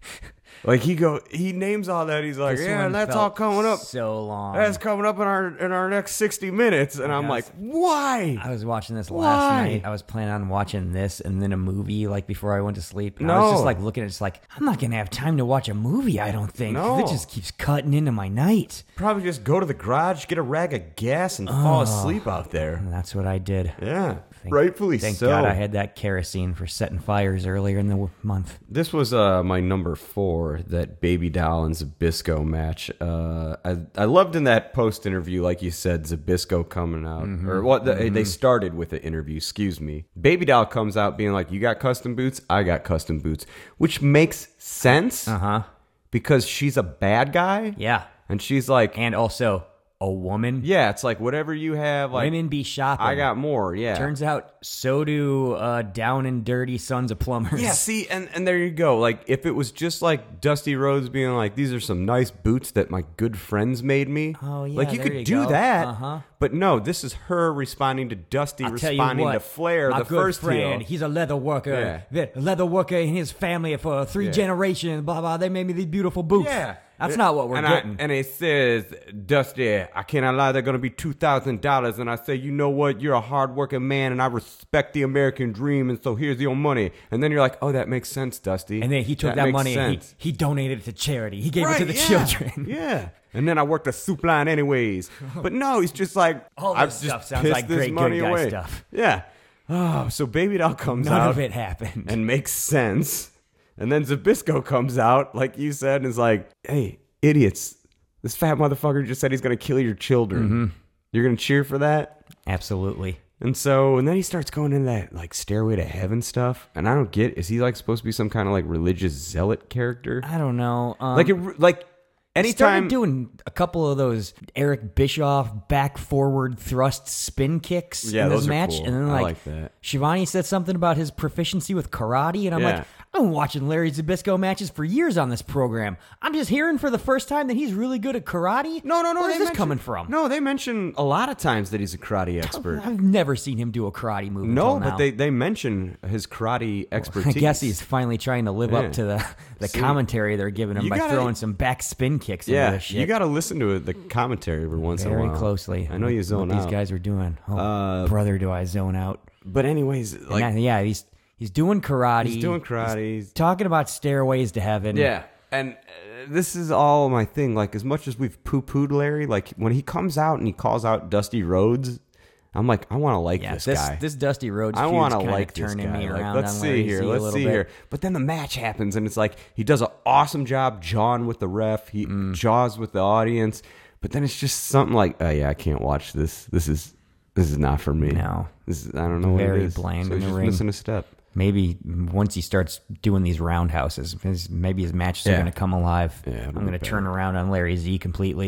Like he go, he names all that. He's like, This yeah, one and that's felt all coming up. so long. That's coming up in our in our next sixty minutes, and I'm I like, was- why? I was watching this Why? last night. I was planning on watching this and then a movie like before I went to sleep. And I was No. just like looking at it, just like, I'm not going to have time to watch a movie, I don't think. 'cause No. It just keeps cutting into my night. Probably just go to the garage, get a rag of gas, and fall asleep out there. And that's what I did. Yeah, Thank- rightfully Thank so. God I had that kerosene for setting fires earlier in the w- month. This was uh, my number four, that Baby Doll and Zbyszko match. Uh, I I loved in that post interview, like you said, Zbyszko coming out, or what? The, They started with the interview. Excuse me. Baby Doll comes out being like, "You got custom boots, I got custom boots," which makes sense Uh huh. because she's a bad guy, Yeah. and she's like, And also a woman. yeah, it's like whatever you have, like Women be shopping. I got more. Yeah, Turns out so do uh, down and dirty sons of plumbers. Yeah, see, and, and there you go. Like, if it was just like Dusty Rhodes being like, these are some nice boots that my good friends made me. Oh, yeah, Like, you there could you do go. that. Uh-huh. But no, this is her responding to Dusty, I'll tell you responding what, to Flair, my the good first friend, heel. he's a leather worker. Yeah. The leather worker and his family for three Yeah. generations, blah, blah. They made me these beautiful boots. Yeah. That's not what we're and getting. I, and it says, Dusty, I cannot lie, they're going to be two thousand dollars. And I say, you know what? You're a hardworking man, and I respect the American dream, and so here's your money. And then you're like, oh, that makes sense, Dusty. And then he took that, makes money and he, sense. he donated it to charity. He gave Right, it to the yeah, children. Yeah. And then I worked a soup line anyways. But no, he's just like, All this I've stuff just sounds pissed like this great good money guy away. stuff. Yeah. Oh, so Baby Doll comes None out of it happened. and makes sense. And then Zbyszko comes out, like you said, and is like, hey, idiots. This fat motherfucker just said he's going to kill your children. Mm-hmm. You're going to cheer for that? Absolutely. And so, and then he starts going into that like Stairway to Heaven stuff. And I don't get, is he like supposed to be some kind of like religious zealot character? I don't know. Um, Like, it, like, He started anytime. doing a couple of those Eric Bischoff back forward thrust spin kicks Yeah, in this those are match, cool. and then I like, like that. Shivani said something about his proficiency with karate, and I'm Yeah. like, I've been watching Larry Zbyszko matches for years on this program. I'm just hearing for the first time that he's really good at karate. No, no, no. Where's they this mention- coming from? No, they mention a lot of times that he's a karate expert. I've never seen him do a karate move. No, until but now. they, they mention his karate I expertise. guess he's finally trying to live Yeah. up to the the See, commentary they're giving him you by gotta- throwing some back spin kicks into Yeah, this shit. you got to listen to it, the commentary every once in a very while. closely. I know you zone what out. these guys are doing. Oh, Uh, brother, do I zone out? But anyways, And like that- yeah, he's he's doing karate. he's doing karate. He's talking about stairways to heaven. Yeah, and uh, this is all my thing. Like, as much as we've poo-pooed Larry, like when he comes out and he calls out Dusty Rhodes, I'm like, I want to like yeah. this, This guy. this Dusty Rhodes. I want to like this turning guy. me Like, around. let's on see Larry here. Z a Let's little see bit. here. But then the match happens, and it's like he does an awesome job, jawing with the ref. He Mm. jaws with the audience. But then it's just something like, oh yeah, I can't watch this. This is this is not for me. No. This is, I don't know what Very it is. bland so in he's the just ring. missing a step. Maybe once he starts doing these roundhouses, his, maybe his matches are Yeah. going to come alive. Yeah, it'll I'm be going to better. turn around on Larry Z completely.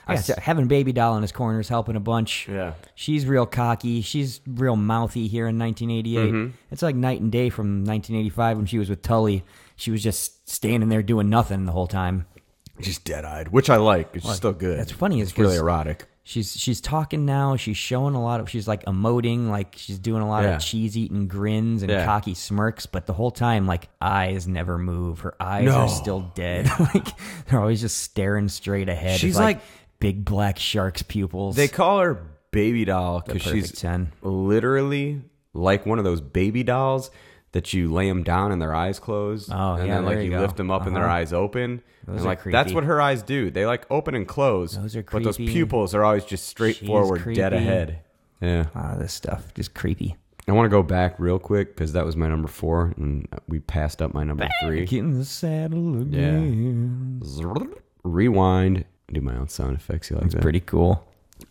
Yeah, s- so having Baby Doll in his corner is helping a bunch. Yeah. She's real cocky. She's real mouthy here in nineteen eighty-eight. Mm-hmm. It's like night and day from nineteen eighty-five when she was with Tully. She was just standing there doing nothing the whole time. Just dead-eyed, which I like. It's still good. That's funny is It's really 'cause erotic. She's she's talking now. She's showing a lot of. She's like emoting, like she's doing a lot Yeah. of cheese eating grins and Yeah. cocky smirks. But the whole time, like eyes never move. Her eyes No. are still dead. Like they're always just staring straight ahead. She's It's like, like- big black shark's pupils. They call her Baby Doll because The perfect she's ten. literally like one of those baby dolls that you lay them down and their eyes closed. Oh, and yeah, then like there you, you go. lift them up and their Uh-huh. eyes open. Those and are like that's creepy. what her eyes do. They like open and close. Those are But those creepy. pupils are always just straight She's forward, dead creepy. ahead. Yeah. A lot of this stuff just creepy. I want to go back real quick because that was my number four, and we passed up my number three. Get in the saddle again. Zrrr. Rewind. Do my own sound effects. You like It's that? pretty cool.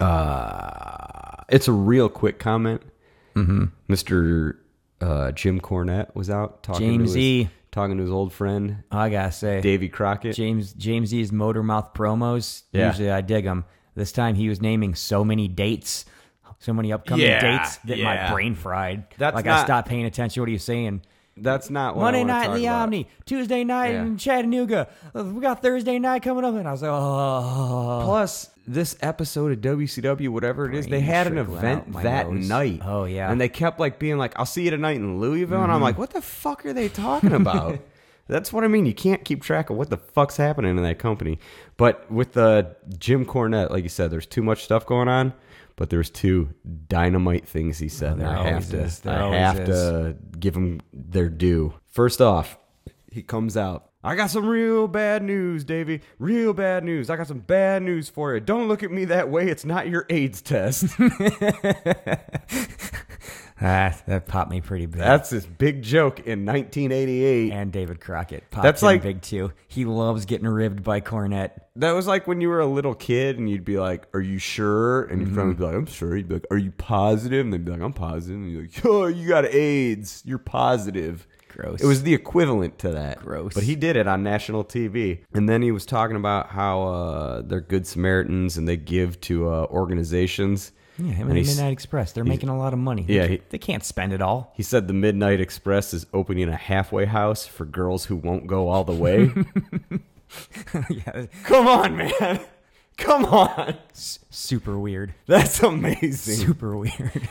Uh, it's a real quick comment. Mm-hmm. Mister Uh, Jim Cornette was out talking James to his, E. talking to his old friend Oh, I gotta say, Davy Crockett. James James E's motor mouth promos. Yeah. Usually I dig them. This time he was naming so many dates, so many upcoming Yeah, dates that yeah. my brain fried. That's like I not- stopped paying attention. What are you saying? That's not what I Monday wanna night in talk the about. Omni, Tuesday night Yeah. in Chattanooga. Uh, We got Thursday night coming up, and I was like, oh. Plus, this episode of W C W, whatever it is, they Brain had an trickling event out my that nose. night. Oh, yeah. And they kept like being like, "I'll see you tonight in Louisville," and I'm like, "What the fuck are they talking about?" That's what I mean. You can't keep track of what the fuck's happening in that company. But with the Jim Cornette, like you said, there's too much stuff going on. But there's two dynamite things he said. There I have always to, is. There I always have is. to give him their due. First off, he comes out. I got some real bad news, Davey. Real bad news. I got some bad news for you. Don't look at me that way. It's not your AIDS test. Ah, that popped me pretty big. That's his big joke in nineteen eighty-eight. and David Crockett popped That's him like- big too. He loves getting ribbed by Cornette. That was like when you were a little kid and you'd be like, "Are you sure?" And your friend would be like, "I'm sure." You'd be like, "Are you positive?" And they'd be like, "I'm positive." And you're like, "Oh, you got AIDS. You're positive." Gross. It was the equivalent to that. Gross. But he did it on national T V. And then he was talking about how uh, they're good Samaritans and they give to uh, organizations. Yeah, him And and the he's- Midnight Express. They're making a lot of money. Yeah, They, he- they can't spend it all. He said the Midnight Express is opening a halfway house for girls who won't go all the way. Yeah, Come on, man. Come on. s- super weird. That's amazing. Super weird.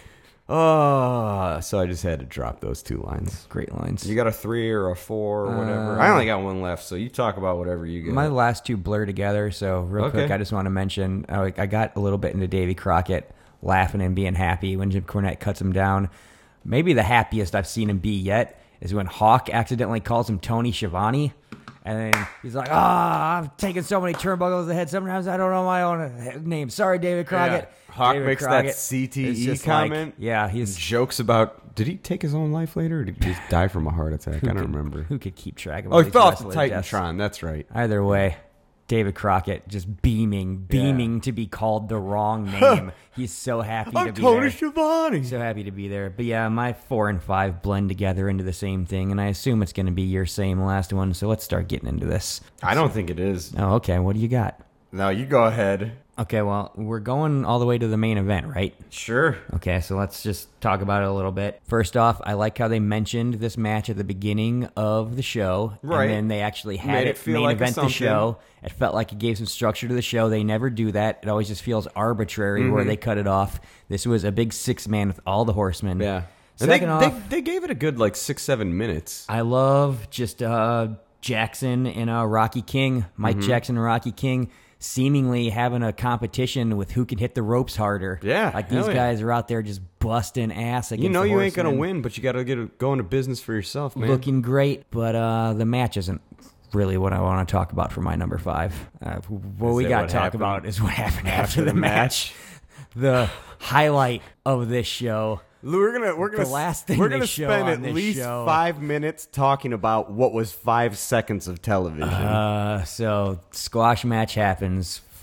Oh, so I just had to drop those two lines. Great lines. You got a three or a four or whatever. I only got one left, so you talk about whatever you get. My last two blur together, so real quick, Okay. I just want to mention I, I got a little bit into Davy Crockett laughing and being happy when Jim Cornette cuts him down. Maybe the happiest I've seen him be yet is when Hawk accidentally calls him Tony Schiavone. And then he's like, ah, I've taken so many turnbuckles ahead. Sometimes I don't know my own name. Sorry, David Crockett. Yeah. Hawk David makes that Crockett C T E is just like- comment. yeah, he's Jokes about, did he take his own life later or did he just die from a heart attack? I don't remember. who could keep track of Oh, all he these fell off the wrestler deaths? Titantron. That's right. Either way, David Crockett just beaming, beaming to be called the wrong name. He's so happy to I'm be Tony there. Schiavone. So happy to be there. But yeah, my four and five blend together into the same thing, and I assume it's going to be your same last one. So let's start getting into this. I don't think it is. Oh, okay. What do you got? No, you go ahead. Okay, well, we're going all the way to the main event, right? Sure. Okay, so let's just talk about it a little bit. First off, I like how they mentioned this match at the beginning of the show. Right. And then they actually had Made it, it feel main like a event the something. show. It felt like it gave some structure to the show. They never do that. It always just feels arbitrary Mm-hmm. where they cut it off. This was a big six-man with all the horsemen. Yeah. And they, Second off, they, they gave it a good, like, six, seven minutes. I love just uh, Jackson and uh, Rocky King, Mike Mm-hmm. Jackson and Rocky King, seemingly having a competition with who can hit the ropes harder. Yeah, like these hell yeah. guys are out there just busting ass against You know the you ain't going to Horsemen. win, but you got to get a, go into business for yourself, man. Looking great, but uh, the match isn't really what I want to talk about for my number five. Uh, what Is we it got what to talk happened about is what happened after, after the the match. The highlight of this show. We're gonna we're gonna The last thing we're they gonna show spend on at this least show. five minutes talking about what was five seconds of television. Uh, so squash match happens.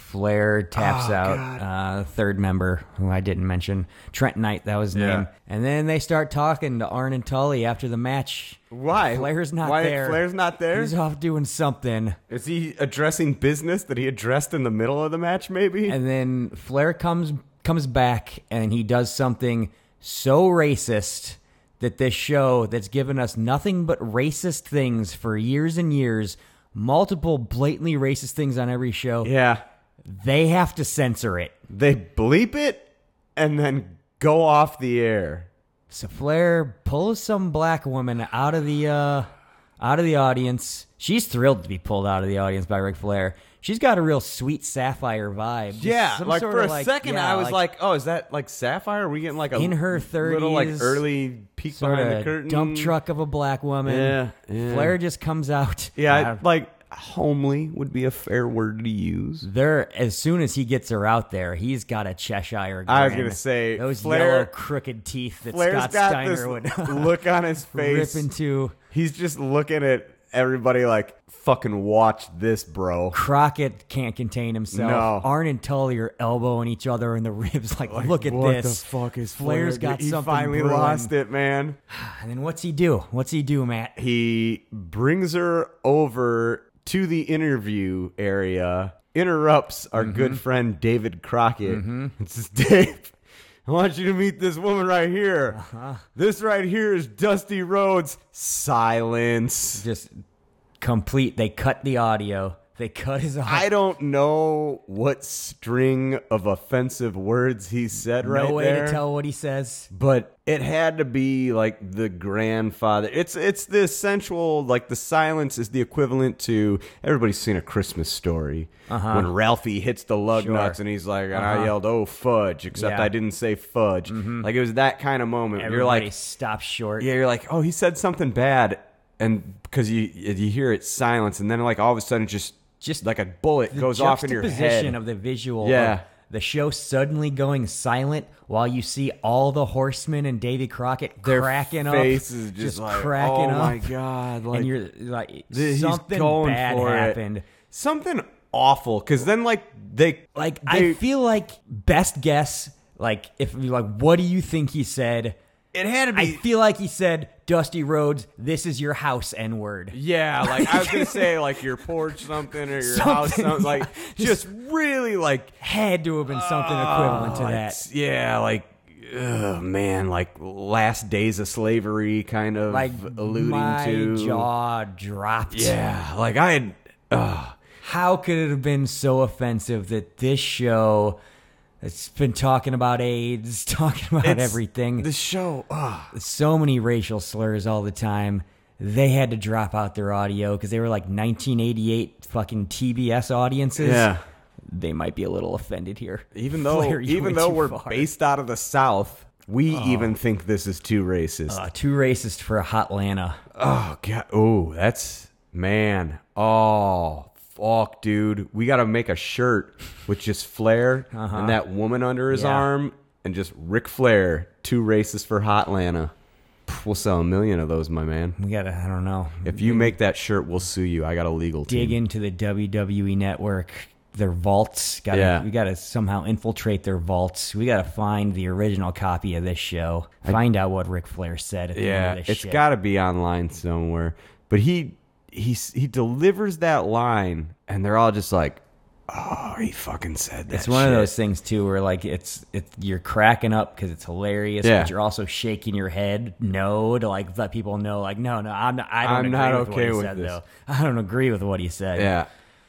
Flair taps Oh, out God. uh, third member, who I didn't mention, Trent Knight, that was his Yeah. name. And then they start talking to Arn and Tully after the match. Why? Flair's not Why- there. Flair's not there? He's off doing something. Is he addressing business that he addressed in the middle of the match, maybe? And then Flair comes comes back and he does something so racist that this show that's given us nothing but racist things for years and years, multiple blatantly racist things on every show, yeah. they have to censor it. They bleep it and then go off the air. So Flair pulls some black woman out of the uh, out of the audience. She's thrilled to be pulled out of the audience by Ric Flair. She's got a real sweet Sapphire vibe. Just Yeah, some like sort for of a like- second, yeah, I was like, "Oh, is that like Sapphire? Are we getting like a in her little like thirties, early peek sort behind the of curtain dump truck of a black woman?" Yeah, yeah. Flair just comes out. Yeah, Uh, I- like homely would be a fair word to use. there as soon as he gets her out there, he's got a Cheshire grin. I was gonna say, those Flair- yellow crooked teeth that Flair's Scott got Steiner this would look on his face. rip into. He's just looking at everybody like, "Fucking watch this, bro." Crockett can't contain himself. No. Arn and Tully are elbowing each other in the ribs. Like, look at what this. the fuck is Flair's Flair? got He something finally brewing. lost it, man. And then what's he do? What's he do, Matt? He brings her over to the interview area, interrupts our Mm-hmm. good friend David Crockett. It says, "Dave, I want you to meet this woman right here. Uh-huh. This right here is Dusty Rhodes." Silence. Just complete. They cut the audio. They cut his audio. I don't know what string of offensive words he said right no way there. to tell what he says. But it had to be like the grandfather. It's it's the essential, like the silence is the equivalent to, everybody's seen A Christmas Story. Uh-huh. When Ralphie hits the lug Sure. nuts and he's like, and Uh-huh. I yelled, "Oh, fudge," except Yeah. I didn't say fudge. Like it was that kind of moment. Everybody You're like, stop short. yeah, you're like, oh, he said something bad. And because you you hear it silence, and then like all of a sudden just Just like a bullet the goes off in your juxtaposition head. of the visual Yeah. of the show suddenly going silent while you see all the horsemen and Davy Crockett Their cracking faces up, just like, cracking oh up. my God, like, and you're like, th- he's something going bad for it. happened. Something awful, because then like they Like they, I feel like best guess. Like if you're like, what do you think he said? it had to be. I feel like he said, "Dusty Rhodes, this is your house N word." Yeah, like I was gonna say, like your porch something or your house Something, something, like yeah. just really like Had to have been something equivalent to oh, that. it's- Yeah, like ugh, man, like last days of slavery, kind of Like alluding my to. jaw dropped. Yeah, like I had. Uh, How could it have been so offensive that this show that's been talking about AIDS, talking about it's- everything, The show. Uh, so many racial slurs all the time, they had to drop out their audio because they were like nineteen eighty-eight fucking T B S audiences. yeah. They might be a little offended here. Even though Flair, you even went though too we're far. based out of the South, we even think this is too racist. Uh, too racist for a Hotlanta. oh god. Oh, that's man. Oh fuck, dude. We gotta make a shirt with just Flair Uh-huh. and that woman under his Yeah. arm, and just Ric Flair. Too racist for Hotlanta. Pff, We'll sell a million of those, my man. We gotta, I don't know, If you make that shirt, we'll sue you. I got a legal team. dig into the W W E network, their vaults. Gotta, Yeah. We got to somehow infiltrate their vaults. We got to find the original copy of this show. Find out what Ric Flair said at the Yeah, end of this it's shit. got to be online somewhere. But he he he delivers that line, and they're all just like, "Oh, he fucking said that." It's one of shit." those things too, where like it's it's you're cracking up because it's hilarious, Yeah. but you're also shaking your head no to like let people know like no no I'm not I don't I'm agree not with what okay he with said this. though. I don't agree with what he said. Yeah,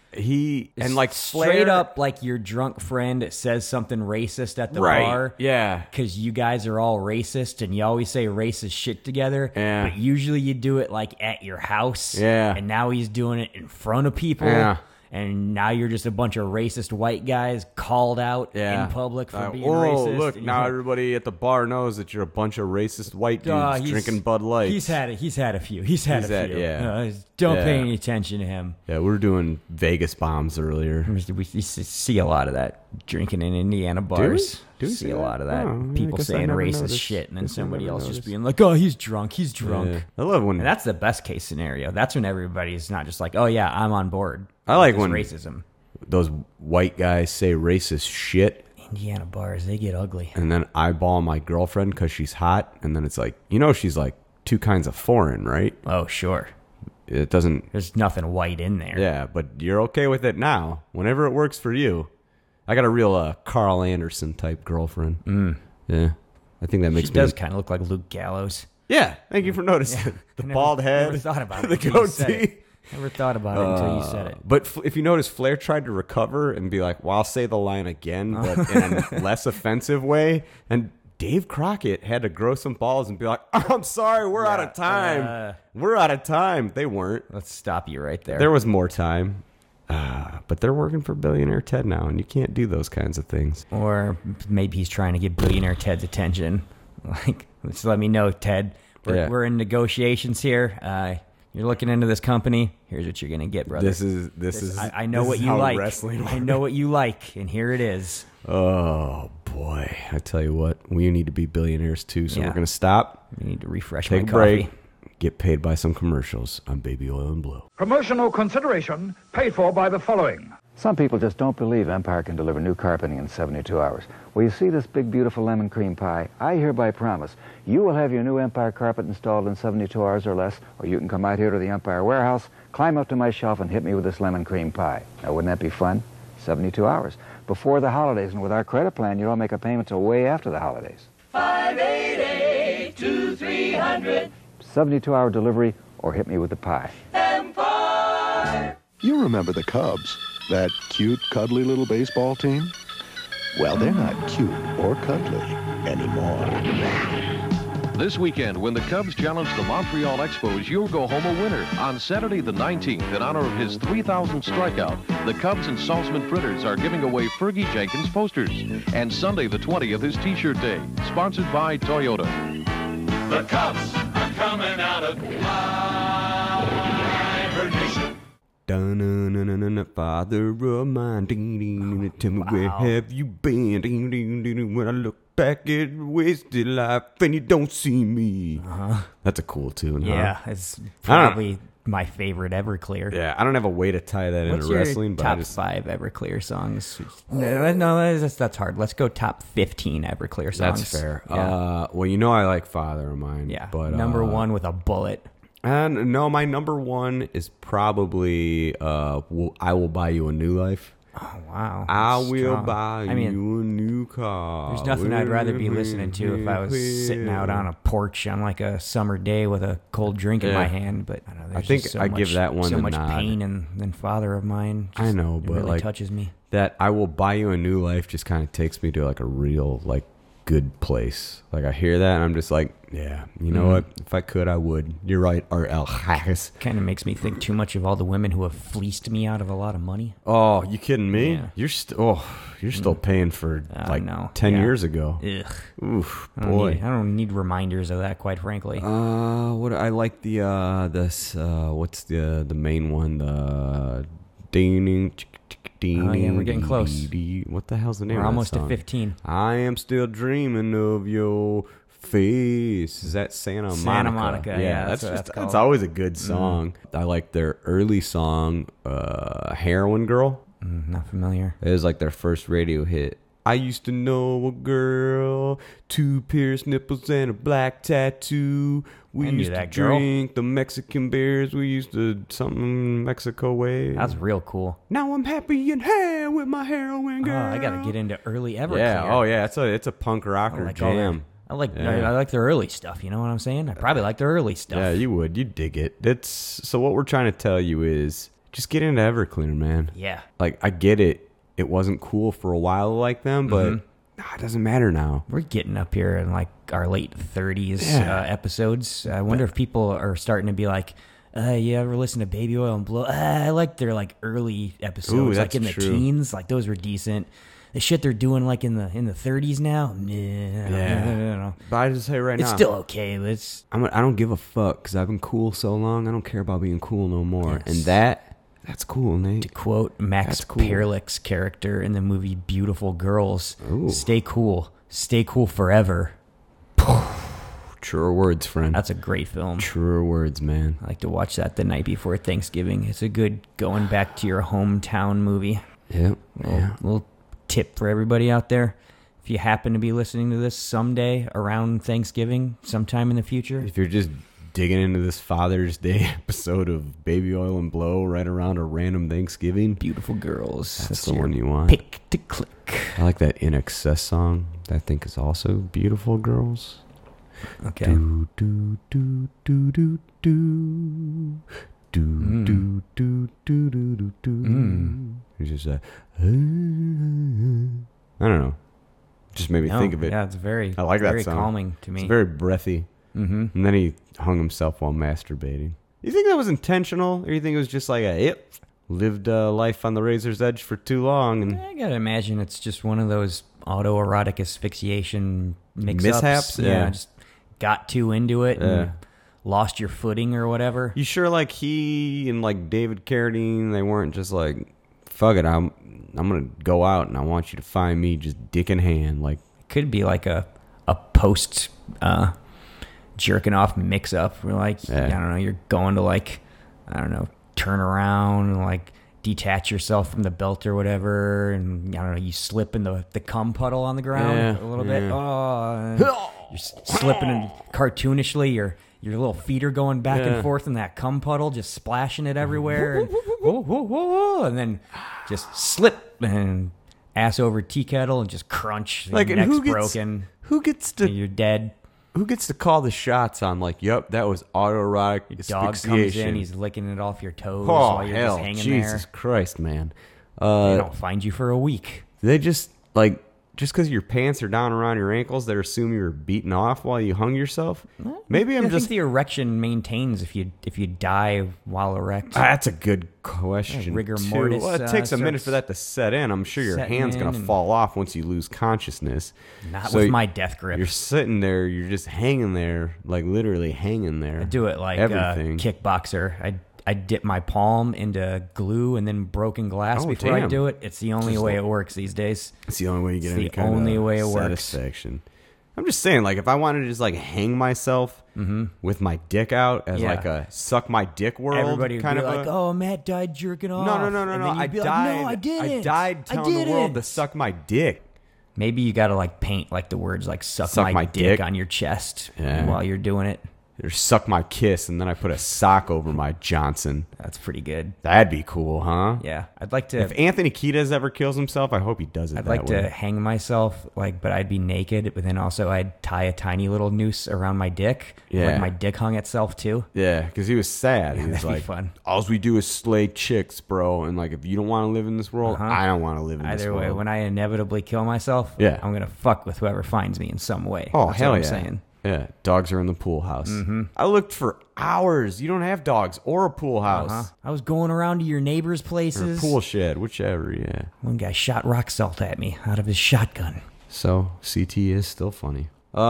he and like straight Flair, up like your drunk friend says something racist at the right? bar. Yeah, Because you guys are all racist and you always say racist shit together. Yeah. But usually you do it like at your house. Yeah. And now he's doing it in front of people. Yeah. And now you're just a bunch of racist white guys called out yeah. in public for Uh, being oh, racist. look! And Now you're- everybody at the bar knows that you're a bunch of racist white dudes Uh, he's- drinking Bud Light. He's had it. He's had a few. He's had He's a had- few. yeah. Uh, don't pay Yeah. any attention to him. Yeah, we were doing Vegas bombs earlier. We we see a lot of that drinking in Indiana bars. Do we see see a that? lot of that. Oh, I People guess I saying never racist noticed. shit, and then Guess I somebody never else just noticed. being like, "Oh, he's drunk. He's drunk." Yeah. I love when And that's the best case scenario. That's when everybody's not just like, "Oh yeah, I'm on board." I like with when this racism. those white guys say racist shit. Indiana bars, they get ugly. And then eyeball my girlfriend because she's hot. And then it's like, you know, she's like two kinds of foreign, right? Oh, sure. It doesn't... There's nothing white in there. Yeah, but you're okay with it now. Whenever it works for you. I got a real uh, Carl Anderson type girlfriend. Mm. Yeah. I think that makes she me... does kind of look like Luke Gallows. Yeah, thank you for noticing. Yeah. The never, bald head. Never thought about it the until you said goatee. it. Never thought about it until you said it. Uh, But f- if you notice, Flair tried to recover and be like, well, I'll say the line again, but in a less offensive way. And Dave Crockett had to grow some balls and be like, oh, I'm sorry, we're Yeah, out of time. uh, we're out of time. They weren't. Let's stop you right there. There was more time. Uh, but they're working for Billionaire Ted now, and you can't do those kinds of things. Or maybe he's trying to get Billionaire Ted's attention. Like, just let me know, Ted. We're, Yeah. we're in negotiations here. Uh, you're looking into this company. Here's what you're gonna get, brother. This is this, is. I, I know this what is you how like. Wrestling I know what you like, and here it is. Oh boy! I tell you what, we need to be billionaires too. So Yeah. we're gonna stop. We need to refresh Take my a coffee. break. Get paid by some commercials on Baby Oil and Blue. Promotional consideration paid for by the following. Some people just don't believe Empire can deliver new carpeting in seventy-two hours. Well, you see this big, beautiful lemon cream pie? I hereby promise you will have your new Empire carpet installed in seventy-two hours or less, or you can come out here to the Empire warehouse, climb up to my shelf, and hit me with this lemon cream pie. Now, wouldn't that be fun? seventy-two hours. Before the holidays, and with our credit plan, you don't make a payment till way after the holidays. five eight eight, two three hundred. seventy-two hour delivery, or hit me with the pie. Empire. You remember the Cubs, that cute, cuddly little baseball team? Well, they're not cute or cuddly anymore. This weekend, when the Cubs challenge the Montreal Expos, you'll go home a winner. On Saturday the nineteenth, in honor of his three thousandth strikeout, the Cubs and Salzman Printers are giving away Fergie Jenkins posters. And Sunday the twentieth is T-shirt day, sponsored by Toyota. The Cubs are coming out of hibernation. Dun-dun-dun-dun-dun, Father of mine, ding, ding, ding, tell me where have you been? Ding, ding, ding, ding, when I look back at wasted life and you don't see me. Uh-huh. That's a cool tune, huh? Yeah, it's I don't- probably my favorite Everclear. Yeah, I don't have a way to tie that What's into your wrestling, but top I just five Everclear songs? No, no, that's, that's hard. Let's go top fifteen Everclear songs. that's fair. Yeah. Uh, well, you know I like Father of Mine. yeah. but Number uh, one with a bullet. And no, my number one is probably uh, will- I Will Buy You a New Life. Oh, wow. I That's will strong. buy I mean, you a new car. There's nothing I'd rather be listening to if I was sitting out on a porch on like a summer day with a cold drink in Yeah. my hand. But I, don't know, I there's think just so I much, give that one so the much nod. pain and then Father of Mine. Just, I know, it but really like touches me. that I Will Buy You a New Life just kind of takes me to like a real like good place. Like I hear that and I'm just like, yeah, you know Mhm. what? If I could, I would. You're right, Art L. Harris. Kind of makes me think too much of all the women who have fleeced me out of a lot of money. Oh, you kidding me? Yeah. You're still oh, you're still paying for Uh, like no. ten Yeah. years ago. Ugh. Oof, I don't boy. Need, I don't need reminders of that, quite frankly. Uh, what I like the uh this uh what's the the main one the ding ding Oh, yeah, we're getting close. What the hell's the name? We're of that almost at song? fifteen. I am still dreaming of your face. Is that Santa Monica? Santa Monica, yeah, that's that's what just that's that's called. always a good song. I like their early song, uh, Heroin Girl. Mm, not familiar. It was like their first radio hit. I used to know a girl, two pierced nipples and a black tattoo. We I knew used that to girl. drink the Mexican beers. We used to something Mexico way. That's real cool. Now I'm happy in hell with my heroin girl. Oh, I gotta get into early Everclear. Yeah. Oh yeah. It's a it's a punk I rocker like all jam. their- I like Yeah. I, I like their early stuff. You know what I'm saying? I probably like their early stuff. Yeah, you would. You dig it. That's so. What we're trying to tell you is just get into Everclear, man. Yeah. Like I get it. It wasn't cool for a while to like them, but Mhm. nah, it doesn't matter now. We're getting up here in like our late thirties Yeah. uh, episodes. I wonder if people are starting to be like, uh, you ever listen to Baby Oil and Blow? Uh, I like their like early episodes, Ooh, like that's in the true. teens. Like those were decent. The shit they're doing like in the in the thirties now, nah, Yeah. I don't know. But I just say right It's now, still okay. But it's I'm, I don't give a fuck because I've been cool so long. I don't care about being cool no more. Yes. And that, that's cool, Nate. to quote Max That's cool. Perlick's character in the movie Beautiful Girls, Ooh. "Stay cool, stay cool forever." Truer words, friend. That's a great film. Truer words, man. I like to watch that the night before Thanksgiving. It's a good going back to your hometown movie. Yep. Little, Yeah. little tip for everybody out there. If you happen to be listening to this someday around Thanksgiving, sometime in the future. If you're just digging into this Father's Day episode of Baby Oil and Blow right around a random Thanksgiving. Beautiful girls. That's, That's the your one you want. Pick to click. I like that In Excess song. That I think is also Beautiful Girls. Okay. Do, do, do, do, do, do. Do, Mm. do, do, do, do, do, do. Mm. It's just a, I don't know. Just made me No, think of it. yeah, it's very- I like that very song. calming to me. It's very breathy. Mhm. And then he hung himself while masturbating. You think that was intentional, or you think it was just like a yep, lived uh, life on the razor's edge for too long and I gotta imagine it's just one of those autoerotic asphyxiation mix-ups. Mishaps? Yeah, Yeah. just got too into it Yeah. and lost your footing or whatever. You sure like he and like David Carradine, they weren't just like, fuck it, I'm I'm gonna go out and I want you to find me just dick in hand. Like Could be like a a post uh, jerking off mix up. We're like, Yeah. I don't know, you're going to like, I don't know, turn around and like detach yourself from the belt or whatever, and I don't know, you slip in the the cum puddle on the ground Yeah, a little bit. yeah. Oh, and you're s- slipping and cartoonishly. Your your little feet are going back Yeah. and forth in that cum puddle, just splashing it everywhere, and, whoa, whoa, whoa, whoa, and then just slip and ass over tea kettle and just crunch. Like, your and neck's who gets- broken. who gets to and you're dead. Who gets to call the shots on like, yep, that was autoerotic Dog asphyxiation. comes in, he's licking it off your toes Oh while you're hell, just hanging Jesus there. Christ, man! Uh, They don't find you for a week. They just like just because your pants are down around your ankles, they assume you were beaten off while you hung yourself. Maybe I'm I just think the erection maintains if you if you die while erect. Ah, that's a good question. Yeah, rigor too. mortis, Well, it uh, takes a minute starts for that to set in. I'm sure your setting hand's gonna in and- fall off once you lose consciousness. Not So with my death grip. You're sitting there. You're just hanging there, like literally hanging there. I do it like everything. a kickboxer. I I dip my palm into glue and then broken glass Oh, before I damn. do it. It's the only Just way like- it works these days. It's the only way you get It's any the kind only of way it works. satisfaction. I'm just saying, like, if I wanted to just like hang myself with my dick out as Yeah. like a suck my dick world Everybody would kind be of like, a, "Oh, Matt died jerking off." no, no, no, no, And no. then you'd I be like, died. no, I didn't. I died telling the world to suck my dick. Maybe you got to like paint like the words like "suck, Suck my, my dick" dick. on your chest Yeah. while you're doing it. Or suck my kiss, and then I put a sock over my Johnson. That's pretty good. That'd be cool, huh? Yeah, I'd like to. If Anthony Kiedis ever kills himself, I hope he does it I'd that like way. to hang myself, like, but I'd be naked. But then also, I'd tie a tiny little noose around my dick. Yeah. like my dick hung itself too. Yeah, because he was sad. Yeah, he was that'd be like, fun. "All we do is slay chicks, bro." And like, if you don't want to live in this world, Uh-huh. I don't want to live in this Either world. way, when I inevitably kill myself, Yeah. I'm gonna fuck with whoever finds me in some way. Oh That's hell what I'm yeah! saying. Yeah, dogs are in the pool house. Mhm. I looked for hours. You don't have dogs or a pool house Uh-huh. I was going around to your neighbors' or a places. pool shed, whichever. Yeah. One guy shot rock salt at me out of his shotgun. So C T is still funny.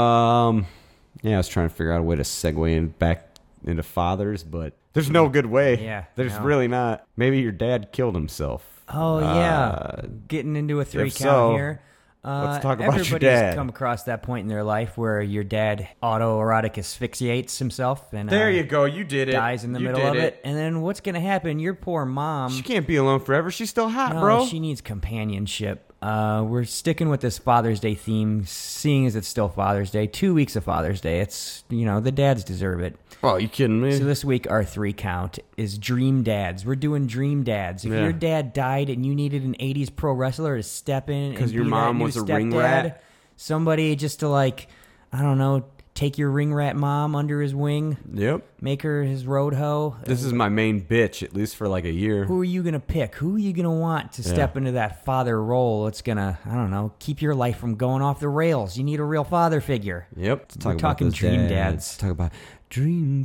Um, yeah, I was trying to figure out a way to segue in back into fathers, but there's no good way. Yeah, there's no. really not. Maybe your dad killed himself. Oh yeah, Uh, getting into a three if count so, here. Uh, let's talk about your everybody's dad. come across that point in their life where your dad autoerotic asphyxiates himself and There uh, you go. You did it. dies in the You middle did of it. it. And then what's gonna happen? Your poor mom. She can't be alone forever. She's still hot, No, bro. she needs companionship. Uh, we're sticking with this Father's Day theme, seeing as it's still Father's Day. Two weeks of Father's Day. It's, you know, the dads deserve it. Oh, you kidding me? So this week, our three count is Dream Dads. We're doing Dream Dads. If Yeah. your dad died and you needed an eighties pro wrestler to step in 'Cause and your be mom that new was a ring stepdad, rat? somebody just to like, I don't know, take your ring rat mom under his wing, Yep. make her his road hoe. This is my main bitch, at least for like a year. Who are you going to pick? Who are you going to want to step Yeah. into that father role? It's going to, I don't know, keep your life from going off the rails. You need a real father figure. Yep. Let's talk We're about talking those dream dads. dads. Let's talk about Dream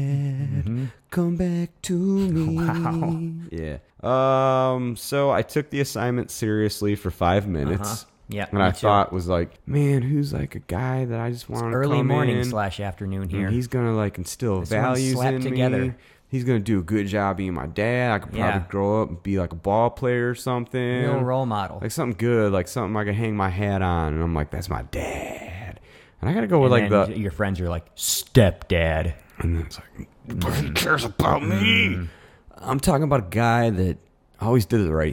Dad. Come back to me. Wow. Yeah. Um. So I took the assignment seriously for five minutes. Uh-huh. Yeah, And me I too. thought was like, man, who's like a guy that I just want to Early come morning in, slash afternoon and here. he's gonna like instill This one's values slapped in together. me. He's gonna do a good job being my dad. I could probably Yeah. grow up and be like a ball player or something. Real role model. Like something good, like something I can hang my hat on. And I'm like, that's my dad. And I gotta go with And like then the. your friends are like, stepdad. And then it's like, he cares about me. I'm talking about a guy that always did the right thing.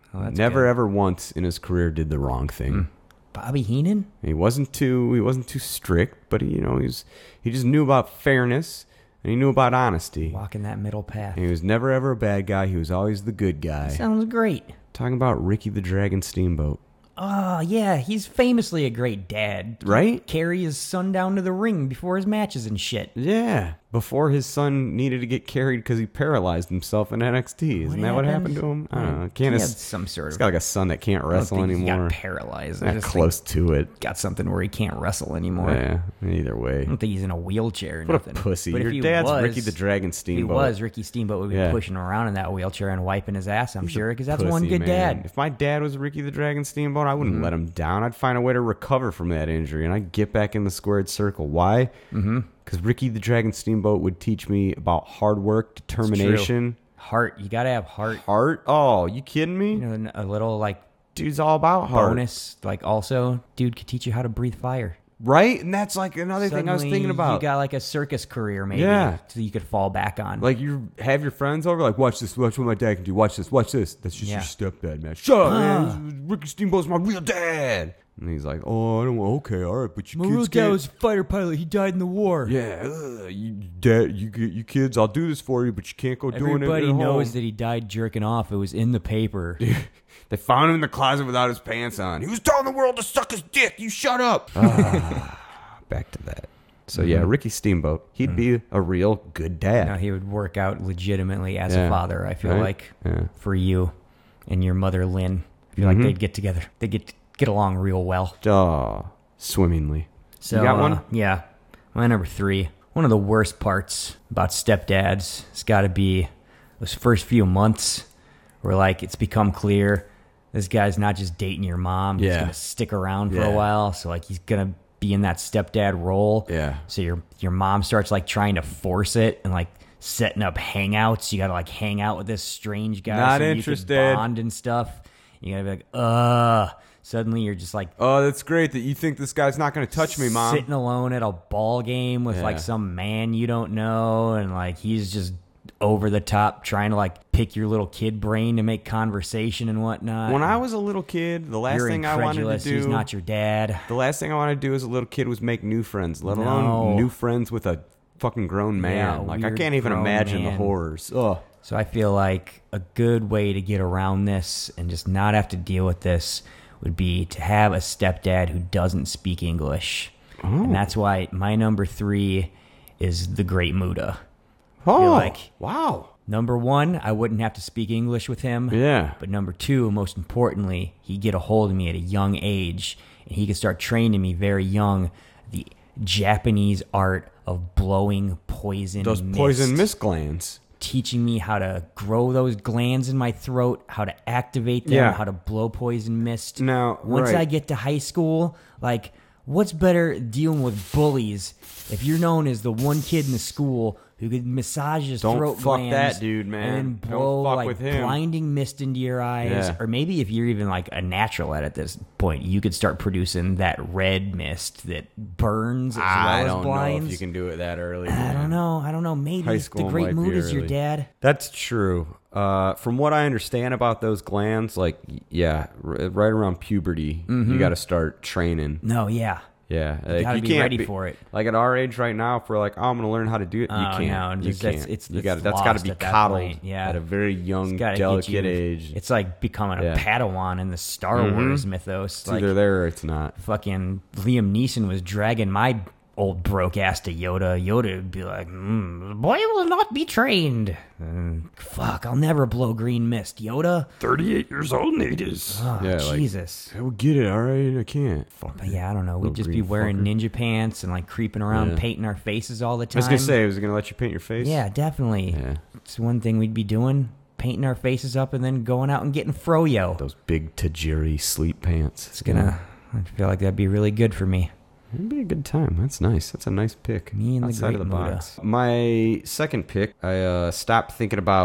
Oh, that's Never good. ever once in his career did the wrong thing. Mm. Bobby Heenan? He wasn't too he wasn't too strict, but he, you know, he's he just knew about fairness and he knew about honesty. Walking that middle path. And he was never ever a bad guy. He was always the good guy. Sounds great. Talking about Ricky the Dragon Steamboat. Oh, yeah, he's famously a great dad. Right? Carry his son down to the ring before his matches and shit. Yeah. Before his son needed to get carried because he paralyzed himself in N X T. Isn't What that what happened? happened to him? I Oh, don't know. he Can't had his- some sort He's of- got like a son that can't I don't wrestle think he got anymore. paralyzed. I Not just close to it. Got something where he can't wrestle anymore. Yeah, either way. I don't think he's in a wheelchair or What a nothing. pussy. But if Your he dad's was, Ricky the Dragon If he Steamboat. was, Ricky Steamboat would be Yeah. pushing him around in that wheelchair and wiping his ass, I'm He's a sure, because that's pussy, one good man. dad. If my dad was Ricky the Dragon Steamboat, I wouldn't Mhm. let him down. I'd find a way to recover from that injury, and I'd get back in the squared circle. Why? Mm-hmm. Because Ricky the Dragon Steamboat would teach me about hard work, determination. Heart. You got to have heart. Heart? Oh, you kidding me? You know, a little, like, dude's all about heart. bonus. Like, also, dude could teach you how to breathe fire. Right? And that's like another thing I was Suddenly, thinking about. You got, like, a circus career, maybe, Yeah. so you could fall back on. Like, you have your friends over, like, watch this, watch what my dad can do, watch this, watch this. That's just Yeah. your stepdad, man. Shut up, Ah. man. Ricky Steamboat's my real dad. And he's like, oh, I don't want, okay, all right, but you My kids real dad can't- was a fighter pilot. He died in the war. Yeah, ugh, you, dad, you, you kids, I'll do this for you, but you can't go doing it Everybody at knows home. that he died jerking off. It was in the paper. They found him in the closet without his pants on. He was telling the world to suck his dick. You shut up. Ah, back to that. So yeah, Mhm. Ricky Steamboat, he'd be a real good dad. Now he would work out legitimately as Yeah. a father. I feel Right? like Yeah. for you and your mother Lynn, I feel like Mhm. they'd get together. They get get along real well. Oh, swimmingly. So you got uh, one? yeah, my number three. One of the worst parts about stepdads has got to be those first few months where like it's become clear this guy's not just dating your mom. He's Yeah. gonna stick around for Yeah. a while. So like he's gonna be in that stepdad role. Yeah. So your your mom starts like trying to force it and like setting up hangouts. You gotta like hang out with this strange guy. Not so you interested. can bond and stuff. You gotta be like, uh. Suddenly you're just like, Oh, that's great that you think this guy's not going to touch me, Mom. sitting alone at a ball game with Yeah. like some man you don't know, and like he's just over the top trying to like pick your little kid brain to make conversation and whatnot. When I was a little kid, the last You're thing I wanted to incredulous. do... He's not your dad. The last thing I wanted to do as a little kid was make new friends, let No. alone new friends with a fucking grown man. Yeah, like, I weird can't even grown imagine the man. horrors. Ugh. So I feel like a good way to get around this and just not have to deal with this would be to have a stepdad who doesn't speak English. Oh. And that's why my number three is the Great Muda. Oh, I feel like wow. Number one, I wouldn't have to speak English with him. Yeah. But number two, most importantly, he'd get a hold of me at a young age, and he could start training me very young the Japanese art of blowing poison Those mist. poison mist glands. Teaching me how to grow those glands in my throat, how to activate them, Yeah. how to blow poison mist. Now, once right. I get to high school, like, what's better dealing with bullies if you're known as the one kid in the school who could massage his Don't throat fuck glands that dude, man. and then Don't blow fuck like with him. blinding mist into your eyes, Yeah. or maybe if you're even like a natural at, at this point, you could start producing that red mist that burns as well I as don't blinds. know if you can do it that early. I don't know. I don't know. Maybe High school the Great might be Mood is your early. dad. That's true. Uh, from what I understand about those glands, like, y- yeah, r- right around puberty, you Mhm. got to start training. No, yeah. Yeah, You gotta be can't ready for it. Like at our age right now, if we're like, oh, I'm gonna learn how to do it, you Oh, can't. no, you just- can't. that's- it's- you it's got that's got to lost be at that coddled point, yeah. at a very young, It's gotta get delicate you- age. It's like becoming a Yeah. Padawan in the Star Mhm. Wars mythos. It's like, either there or it's not. Fucking Liam Neeson was dragging my old broke ass to Yoda. Yoda would be like, mm, "The boy will not be trained." And, fuck, I'll never blow green mist, Yoda. Thirty-eight years old, Natives. Oh, yeah, like, Jesus. I would get it. All right, I can't. Fuck. But yeah, I don't know. We'd Little just be green wearing fucker. ninja pants and like creeping around, Yeah. painting our faces all the I time. was gonna say, was it gonna let you paint your face? Yeah, definitely. Yeah. It's one thing we'd be doing, painting our faces up and then going out and getting froyo. Those big Tajiri sleep pants. It's gonna, I feel like that'd be really good for me. It'd be a good time. That's nice. That's a nice pick. Me and the outside Great of the Muda. box. My second pick, I uh, stopped thinking about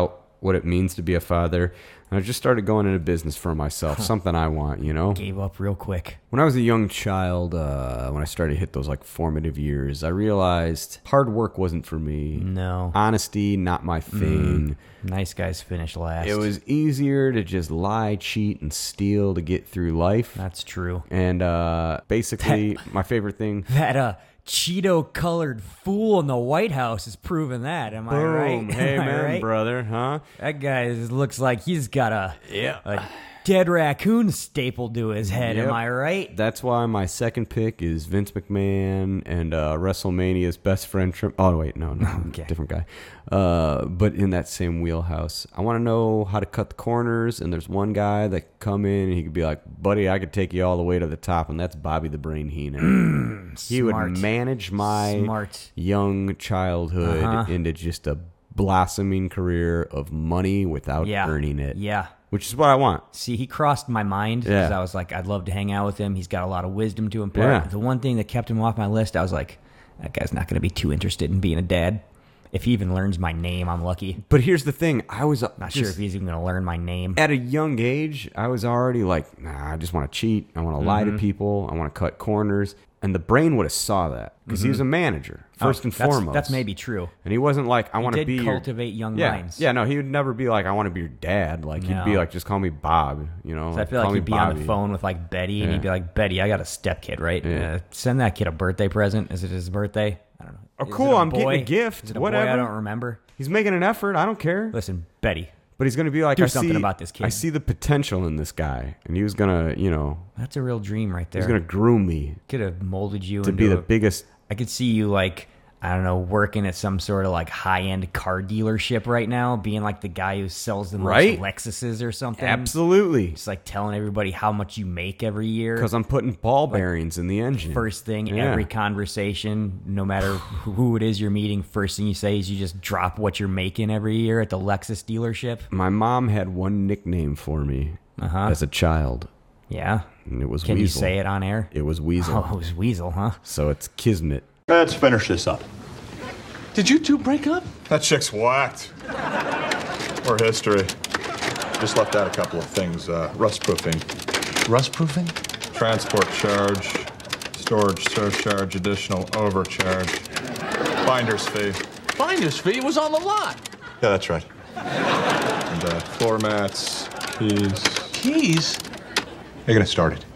what it means to be a father. And I just started going into business for myself, something I want, you know? Gave up real quick. When I was a young child, uh, when I started to hit those like formative years, I realized hard work wasn't for me. No. Honesty, not my thing. Mm, nice guys finish last. It was easier to just lie, cheat, and steal to get through life. That's true. And uh, basically, my favorite thing... That, uh... Cheeto-colored fool in the White House is proving that. Am I Boom. right? Hey, Am I man, right? brother, huh? That guy is- looks like he's got a, Yeah. a dead raccoon stapled to his head. Yep. Am I right? That's why my second pick is Vince McMahon and uh, WrestleMania's best friend. Trim- oh, wait, no, no, Okay. different guy. Uh, but in that same wheelhouse. I want to know how to cut the corners, and there's one guy that could come in and he could be like, buddy, I could take you all the way to the top, and that's Bobby the Brain Heenan. he smart. would manage my Smart. young childhood Uh-huh. into just a blossoming career of money without Yeah. earning it. Yeah. Which is what I want. See, he crossed my mind because Yeah. I was like, I'd love to hang out with him. He's got a lot of wisdom to impart. Yeah. The one thing that kept him off my list, I was like, that guy's not going to be too interested in being a dad. If he even learns my name, I'm lucky. But here's the thing. I was Not sure if he's even going to learn my name. At a young age, I was already like, nah, I just want to cheat. I want to lie to Mhm. people. I want to cut corners. And the brain would have saw that because he Mhm. was a manager, first Oh, and that's- foremost. that's maybe true. And he wasn't like, I He want to did be your... cultivate young yeah. minds. Yeah, no, he would never be like, I want to be your dad. Like, he'd be No. like, just call me Bob, you know? So I feel call like me he'd be on the Bobby. phone with like Betty, and Yeah. he'd be like, "Betty, I got a stepkid, right? Yeah. Uh, send that kid a birthday present. Is it his birthday? I don't know. Oh, Is it cool, a I'm getting a boy? gift. Is it a Whatever. boy? I don't remember. He's making an effort. I don't care. Listen, Betty. But he's going to be like, Do I something see, about this kid. I see the potential in this guy. And he was going to, you know... That's a real dream right there. He's going to groom me. Could have molded you to into be the a- biggest... I could see you like, I don't know, working at some sort of like high-end car dealership right now, being like the guy who sells the most Right? Lexuses or something. Absolutely. Just like telling everybody how much you make every year. Because I'm putting ball bearings in the engine. First thing, Yeah. every conversation, no matter who it is you're meeting, first thing you say is you just drop what you're making every year at the Lexus dealership. My mom had one nickname for me Uh-huh. as a child. Yeah. And it was Can Weasel. you say it on air? It was Weasel. Oh, it was Weasel, huh? So it's Kismet. Let's finish this up. Did you two break up? That chick's whacked. Or history. Just left out a couple of things. Uh, rust proofing. Rust proofing? Transport charge. Storage surcharge. Additional overcharge. Finder's fee. Finder's fee was on the lot. Yeah, that's right. And uh, floor mats. Keys. Keys? You're gonna start it.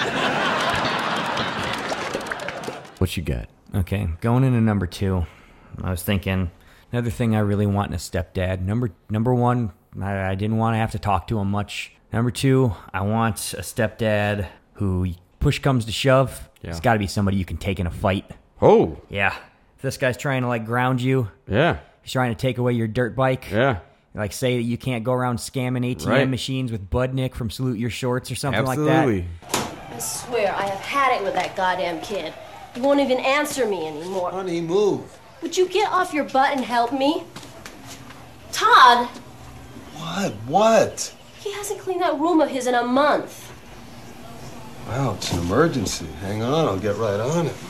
What you got? Okay, going into number two, I was thinking another thing I really want in a stepdad. Number number one, I, I didn't want to have to talk to him much. Number two, I want a stepdad who, push comes to shove, Yeah. it's got to be somebody you can take in a fight. Oh. Yeah. If this guy's trying to like ground you, Yeah. he's trying to take away your dirt bike. Yeah. Like say that you can't go around scamming A T M Right. machines with Budnick from Salute Your Shorts or something Absolutely. like that. I swear, I have had it with that goddamn kid. He won't even answer me anymore. Honey, move. Would you get off your butt and help me? Todd, What? What? he hasn't cleaned that room of his in a month. Wow, it's an emergency. Hang on, I'll get right on it.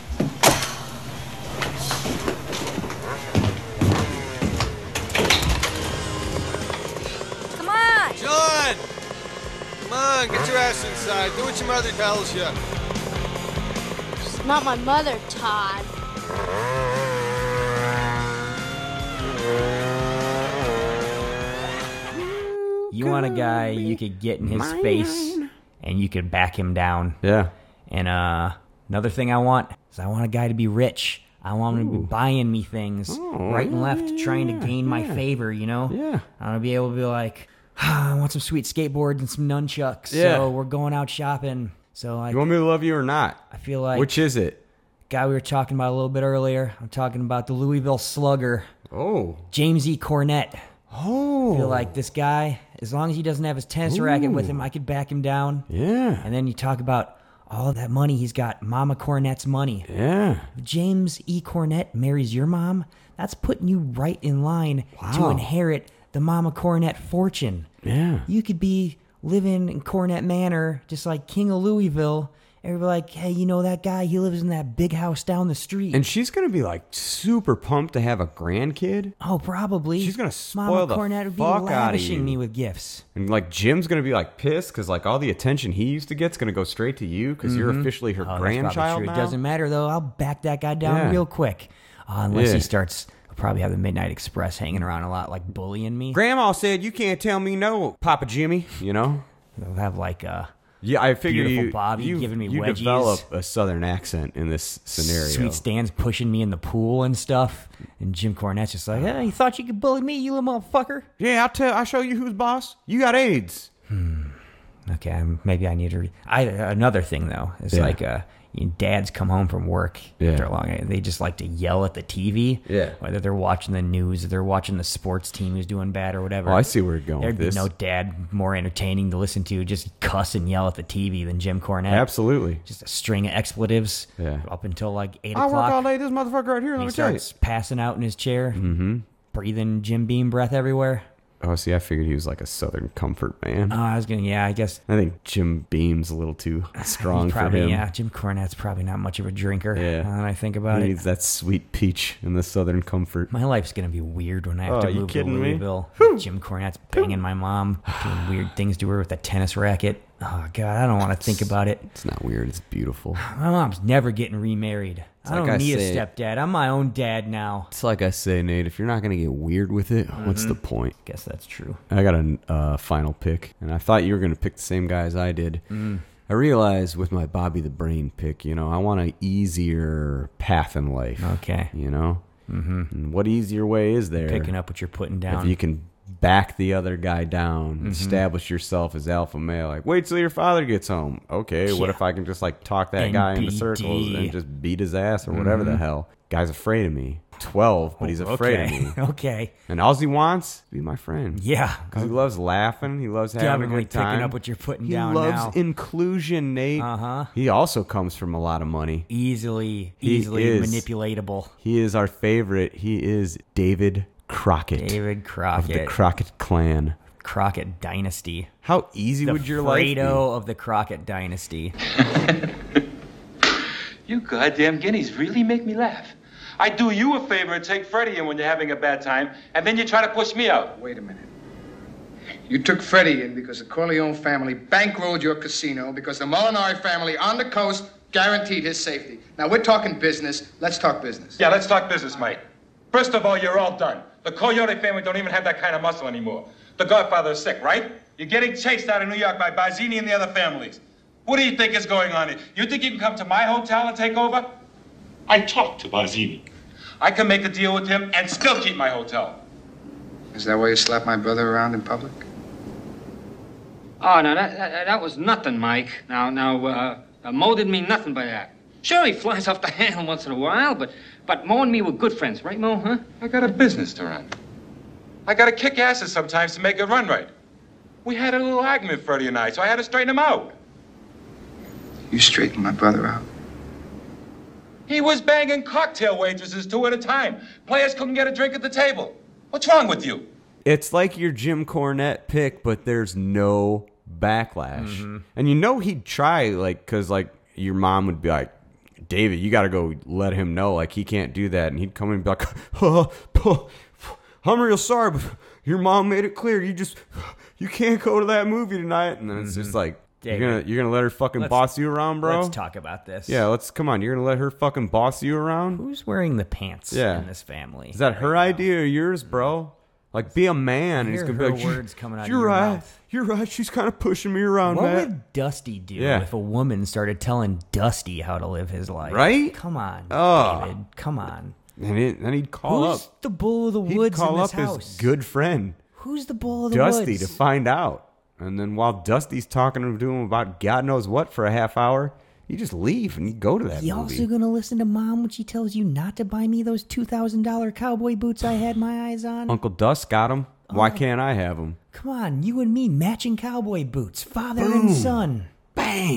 Come on! John! Come on, get your ass inside. Do what your mother tells you. She's not my mother, Todd. You want a guy you could get in his face and you could back him down. Yeah. And uh, another thing I want is I want a guy to be rich. I want him to be buying me things right and left, trying to gain my favor, you know? Yeah. I want to be able to be like, ah, I want some sweet skateboards and some nunchucks. Yeah. So we're going out shopping. So like, You want me to love you or not? I feel like Which is it? guy we were talking about a little bit earlier. I'm talking about the Louisville Slugger. Oh. James E. Cornette. Oh. I feel like this guy, as long as he doesn't have his tennis racket with him, I could back him down. Yeah. And then you talk about all that money he's got, Mama Cornette's money. Yeah. If James E. Cornette marries your mom, that's putting you right in line to Wow. inherit the Mama Cornette fortune. Yeah. You could be living in Cornette Manor, just like King of Louisville, Everybody like, hey, you know that guy? He lives in that big house down the street. And she's going to be like super pumped to have a grandkid. Oh, probably. She's going to spoil Mama the Cornette would be fuck out of lavishing you. me with gifts. And like Jim's going to be like pissed because like all the attention he used to get's going to go straight to you because you're Mhm. officially her Oh, that's probably grandchild true. now. It doesn't matter, though. I'll back that guy down Yeah. real quick. Uh, unless Yeah. he starts, he'll probably have the Midnight Express hanging around a lot, like bullying me. Grandma said you can't tell me no, Papa Jimmy, you know? They'll have like a Yeah, I figure beautiful you, Bobby you, giving me you wedgies. develop a southern accent in this scenario. Sweet Stan's pushing me in the pool and stuff. And Jim Cornette's just like, hey, you thought you could bully me, you little motherfucker? Yeah, I'll tell. I'll show you who's boss. You got AIDS. Hmm. Okay, um, maybe I need to. Re- I another thing though is Yeah. like uh, you know, dads come home from work Yeah. after a long. They just like to yell at the T V. Yeah. Whether they're watching the news, or they're watching the sports team who's doing bad or whatever. Oh, I see where you're going There'd with this. be no dad more entertaining to listen to, just cuss and yell at the T V than Jim Cornette. Absolutely. Just a string of expletives. Yeah. Up until like eight I work o'clock. all day. This motherfucker right here. and Let he me tell you. starts passing out in his chair, Mm-hmm. breathing Jim Beam breath everywhere. Oh, see, I figured he was like a Southern comfort man. Oh, I was gonna. Yeah, I guess. I think Jim Beam's a little too strong He's for probably, him. Yeah, Jim Cornette's probably not much of a drinker. Yeah. Now that I think about he it. needs that sweet peach in the Southern comfort. My life's gonna be weird when I have Oh, to you move to kidding me? Louisville. Jim Cornette's banging my mom, doing weird things to her with a tennis racket. Oh God, I don't want to think about it. It's not weird. It's beautiful. My mom's never getting remarried. It's I like don't I need say- a stepdad. I'm my own dad now. It's like I say, Nate. If you're not gonna get weird with it, what's Mhm. the point? Guess that's true. I got a uh, final pick, and I thought you were gonna pick the same guy as I did. Mm. I realized with my Bobby the Brain pick, you know, I want an easier path in life. Okay. You know, mm-hmm. and what easier way is there? Picking up what you're putting down. If you can back the other guy down, Mhm. establish yourself as alpha male. Like, wait till your father gets home. Okay, what Yeah. if I can just like talk that guy into N B D. circles and just beat his ass or whatever the Mhm. hell? Guy's afraid of me. twelve, but he's afraid okay. of me. Okay. And all he wants, be my friend. Yeah. Because he loves laughing. He loves having a Definitely good time. picking up what you're putting he down loves now. inclusion, Nate. Uh-huh. He also comes from a lot of money. Easily, He easily is- manipulatable. He is our favorite. He is David Crockett. David Crockett. Of the Crockett clan. Crockett Dynasty. How easy the would your life be? Fredo of the Crockett Dynasty. You goddamn guineas really make me laugh. I do you a favor and take Freddie in when you're having a bad time, and then you try to push me out. Wait a minute. You took Freddie in because the Corleone family bankrolled your casino because the Molinari family on the coast guaranteed his safety. Now, we're talking business. Let's talk business. Yeah, let's talk business, mate. First of all, you're all done. The Coyote family don't even have that kind of muscle anymore. The Godfather is sick, right? You're getting chased out of New York by Barzini and the other families. What do you think is going on here? You think you can come to my hotel and take over? I talked to Barzini. I can make a deal with him and still keep my hotel. Is that why you slapped my brother around in public? Oh, no, that, that, that was nothing, Mike. Now, now, uh, uh, Mo didn't mean nothing by that. Sure, he flies off the handle once in a while, but, but Mo and me were good friends, right, Mo, huh? I got a business to run. I gotta kick asses sometimes to make it run right. We had a little argument, Freddie and I, so I had to straighten him out. You straightened my brother out. He was banging cocktail waitresses two at a time. Players couldn't get a drink at the table. What's wrong with you? It's like your Jim Cornette pick, but there's no backlash. Mm-hmm. And you know he'd try, like, because, like, your mom would be like, David, you got to go let him know, like, he can't do that. And he'd come in and be like, oh, oh, I'm real sorry, but your mom made it clear. You just, you can't go to that movie tonight. And then it's just like, you're David, gonna, you're gonna let her fucking let's- boss you around, bro? Let's talk about this. Yeah, let's, come on. You're gonna let her fucking boss you around? Who's wearing the pants Yeah. in this family? Is that her idea or yours, bro? Like, be a man. I And he's hear gonna be her like, words coming out of you're your right. mouth. You're right. She's kind of pushing me around, What Matt. would Dusty do Yeah. if a woman started telling Dusty how to live his life? Right? Come on, Oh. David. Come on. And he, then he'd call Who's up. the bull of the He'd woods call in this up house? his good friend, Who's the bull of the Dusty, woods? to find out. And then while Dusty's talking to him about God knows what for a half hour, you just leave and you go to that You movie. also gonna listen to Mom when she tells you not to buy me those two thousand dollar cowboy boots I had my eyes on? Uncle Dust got him. Why Oh. can't I have him? Come on, you and me matching cowboy boots, father Boom. and son. Bang!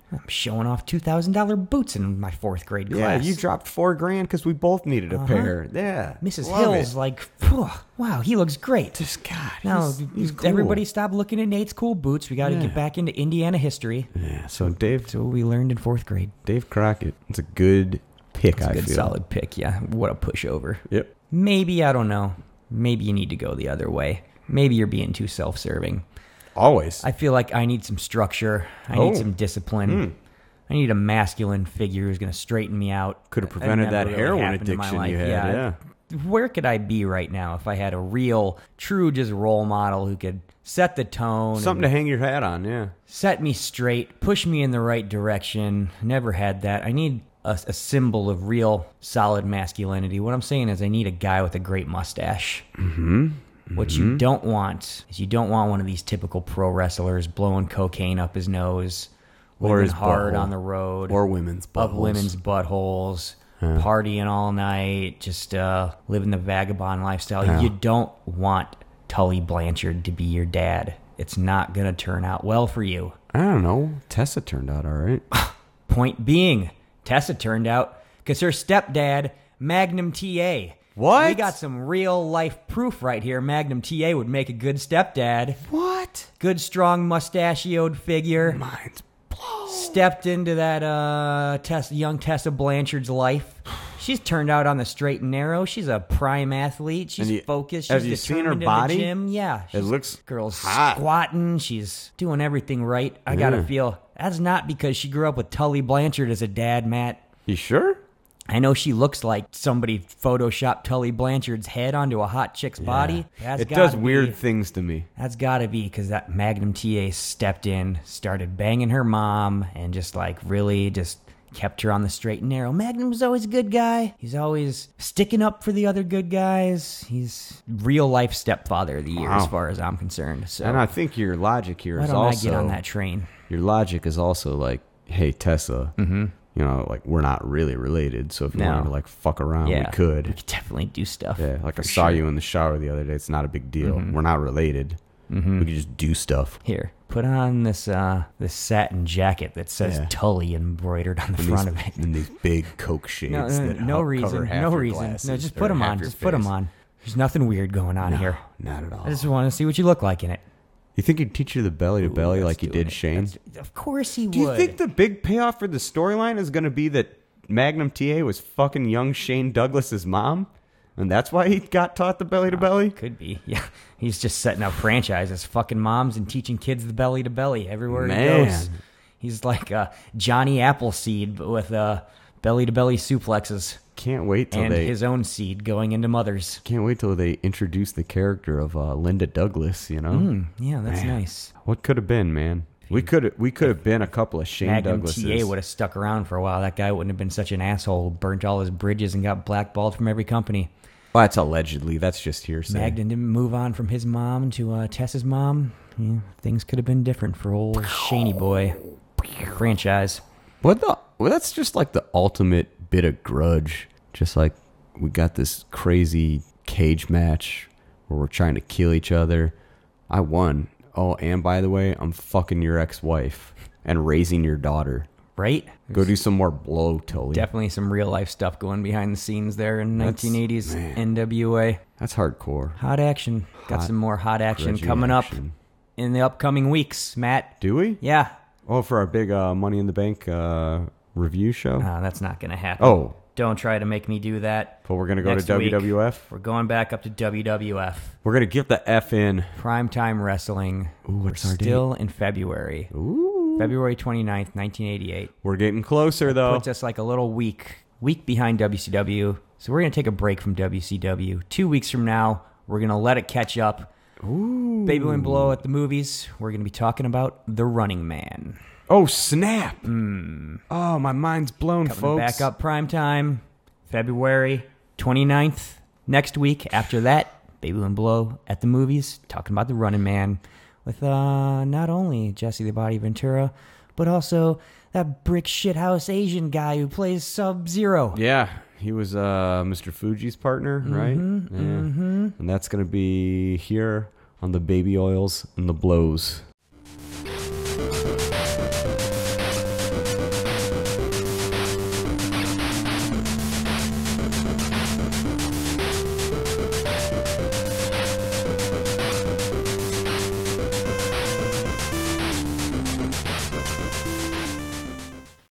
I'm showing off two thousand dollars boots in my fourth grade Yeah, class. you dropped four grand because we both needed a Uh-huh. pair. Yeah. Missus love Hill's it. like, "Phew, wow, he looks great. Just God, Now, he's, he's cool. everybody stop looking at Nate's cool boots. We got to Yeah. get back into Indiana history. Yeah, so Dave, That's what we learned in fourth grade. Dave Crockett, it's a good pick, It's a I good feel. solid pick, yeah. What a pushover. Yep. Maybe, I don't know. Maybe you need to go the other way. Maybe you're being too self-serving. Always. I feel like I need some structure. I Oh. need some discipline. Hmm. I need a masculine figure who's going to straighten me out. Could have prevented never that really heroin happened in my addiction life. you had, yeah. Where could I be right now if I had a real, true, just role model who could set the tone? Something and to hang your hat on, yeah. set me straight, push me in the right direction. Never had that. I need a, a symbol of real, solid masculinity. What I'm saying is I need a guy with a great mustache. Mm-hmm. What you don't want is you don't want one of these typical pro wrestlers blowing cocaine up his nose, Or living his hard butthole. on the road, Or women's up buttholes. women's buttholes, Yeah. partying all night, just uh, living the vagabond lifestyle. Yeah. You don't want Tully Blanchard to be your dad. It's not gonna turn out well for you. I don't know. Tessa turned out all right. Point being, Tessa turned out because her stepdad, Magnum T A. What? We got some real life proof right here. Magnum T A would make a good stepdad. What? Good, strong, mustachioed figure. Mine's blown. Stepped into that uh, Tess, young Tessa Blanchard's life. She's turned out on the straight and narrow. She's a prime athlete. She's And you- focused. She's have you seen her determined body? in the gym. Yeah, It looks girl's hot. squatting. She's doing everything right. I gotta Yeah. feel that's not because she grew up with Tully Blanchard as a dad, Matt. You sure? I know she looks like somebody photoshopped Tully Blanchard's head onto a hot chick's body. That's It gotta does be- weird things to me. That's gotta be because that Magnum T A stepped in, started banging her mom, and just like really just kept her on the straight and narrow. Magnum's always a good guy. He's always sticking up for the other good guys. He's real life stepfather of the year Wow. as far as I'm concerned. So And I think your logic here why is don't also I get on that train? Your logic is also like, hey Tessa, Mm-hmm. you know, like we're not really related, so if you No. wanted to like fuck around, Yeah, we could. We could definitely do stuff. Yeah, like I for saw sure. you in the shower the other day. It's not a big deal. Mhm. We're not related. Mhm. We could just do stuff. Here, put on this uh this satin jacket that says Yeah. Tully embroidered on the And front these- of it. And these big Coke shades. No, no, that no help reason. cover half No your reason. glasses, No, just or put them half on. your Just put them face. on. There's nothing weird going on No, here. not at all. I just want to see what you look like in it. You think he'd teach you the belly to belly like you did Shane? Of course he Do you would. think the big payoff for the storyline is going to be that Magnum T A was fucking young Shane Douglas's mom? And that's why he got taught the belly to belly? Could be. Yeah. He's just setting up franchises, fucking moms and teaching kids the belly to belly everywhere he Man. goes. He's like uh, Johnny Appleseed, but with uh, belly to belly suplexes. Can't wait till and they his own seed going into mothers. Can't wait till they introduce the character of uh, Linda Douglas, you know? Mm, yeah, that's Man. nice. What could have been, man? We could we could have been a couple of Shane Magnum Douglases. T A would have stuck around for a while. That guy wouldn't have been such an asshole. Burnt all his bridges and got blackballed from every company. Well, that's allegedly. That's just hearsay. Magnum didn't move on from his mom to uh, Tessa's mom. Yeah, things could have been different for old Shaney boy franchise. What the? Well, that's just like the ultimate bit of grudge. Just like we got this crazy cage match where we're trying to kill each other. I won. Oh, and by the way, I'm fucking your ex-wife and raising your daughter. Right? Go do some more blow, Tully. Definitely some real life stuff going behind the scenes there in That's- nineteen eighties man. N W A. That's hardcore. Hot action. Got Hot, some more hot action grudgy coming action. up in the upcoming weeks, Matt. Do we? Yeah. Oh, for our big uh, Money in the Bank uh, review show? Uh, that's not going to happen. Oh. Don't try to make me do that. But we're going to go Next to week, W W F? We're going back up to W W F. We're going to get the F in. Primetime Wrestling. Ooh, what's We're our still in February. Ooh. February twenty-ninth, nineteen eighty-eight. We're getting closer, though. Puts us like a little week, week behind W C W. So we're going to take a break from W C W. Two weeks from now, we're going to let it catch up. Ooh. Baby Wind Blow at the movies. We're going to be talking about The Running Man. Oh, snap. Mm. Oh, my mind's blown, Coming folks. back up primetime, February twenty-ninth. Next week, after that, Baby Wind Blow at the movies, talking about The Running Man with uh, not only Jesse the Body Ventura, but also that brick shithouse Asian guy who plays Sub-Zero. Yeah, he was uh, Mister Fuji's partner, right? Mhm, Yeah. mhm. And that's going to be here on the Baby Oils and the Blows.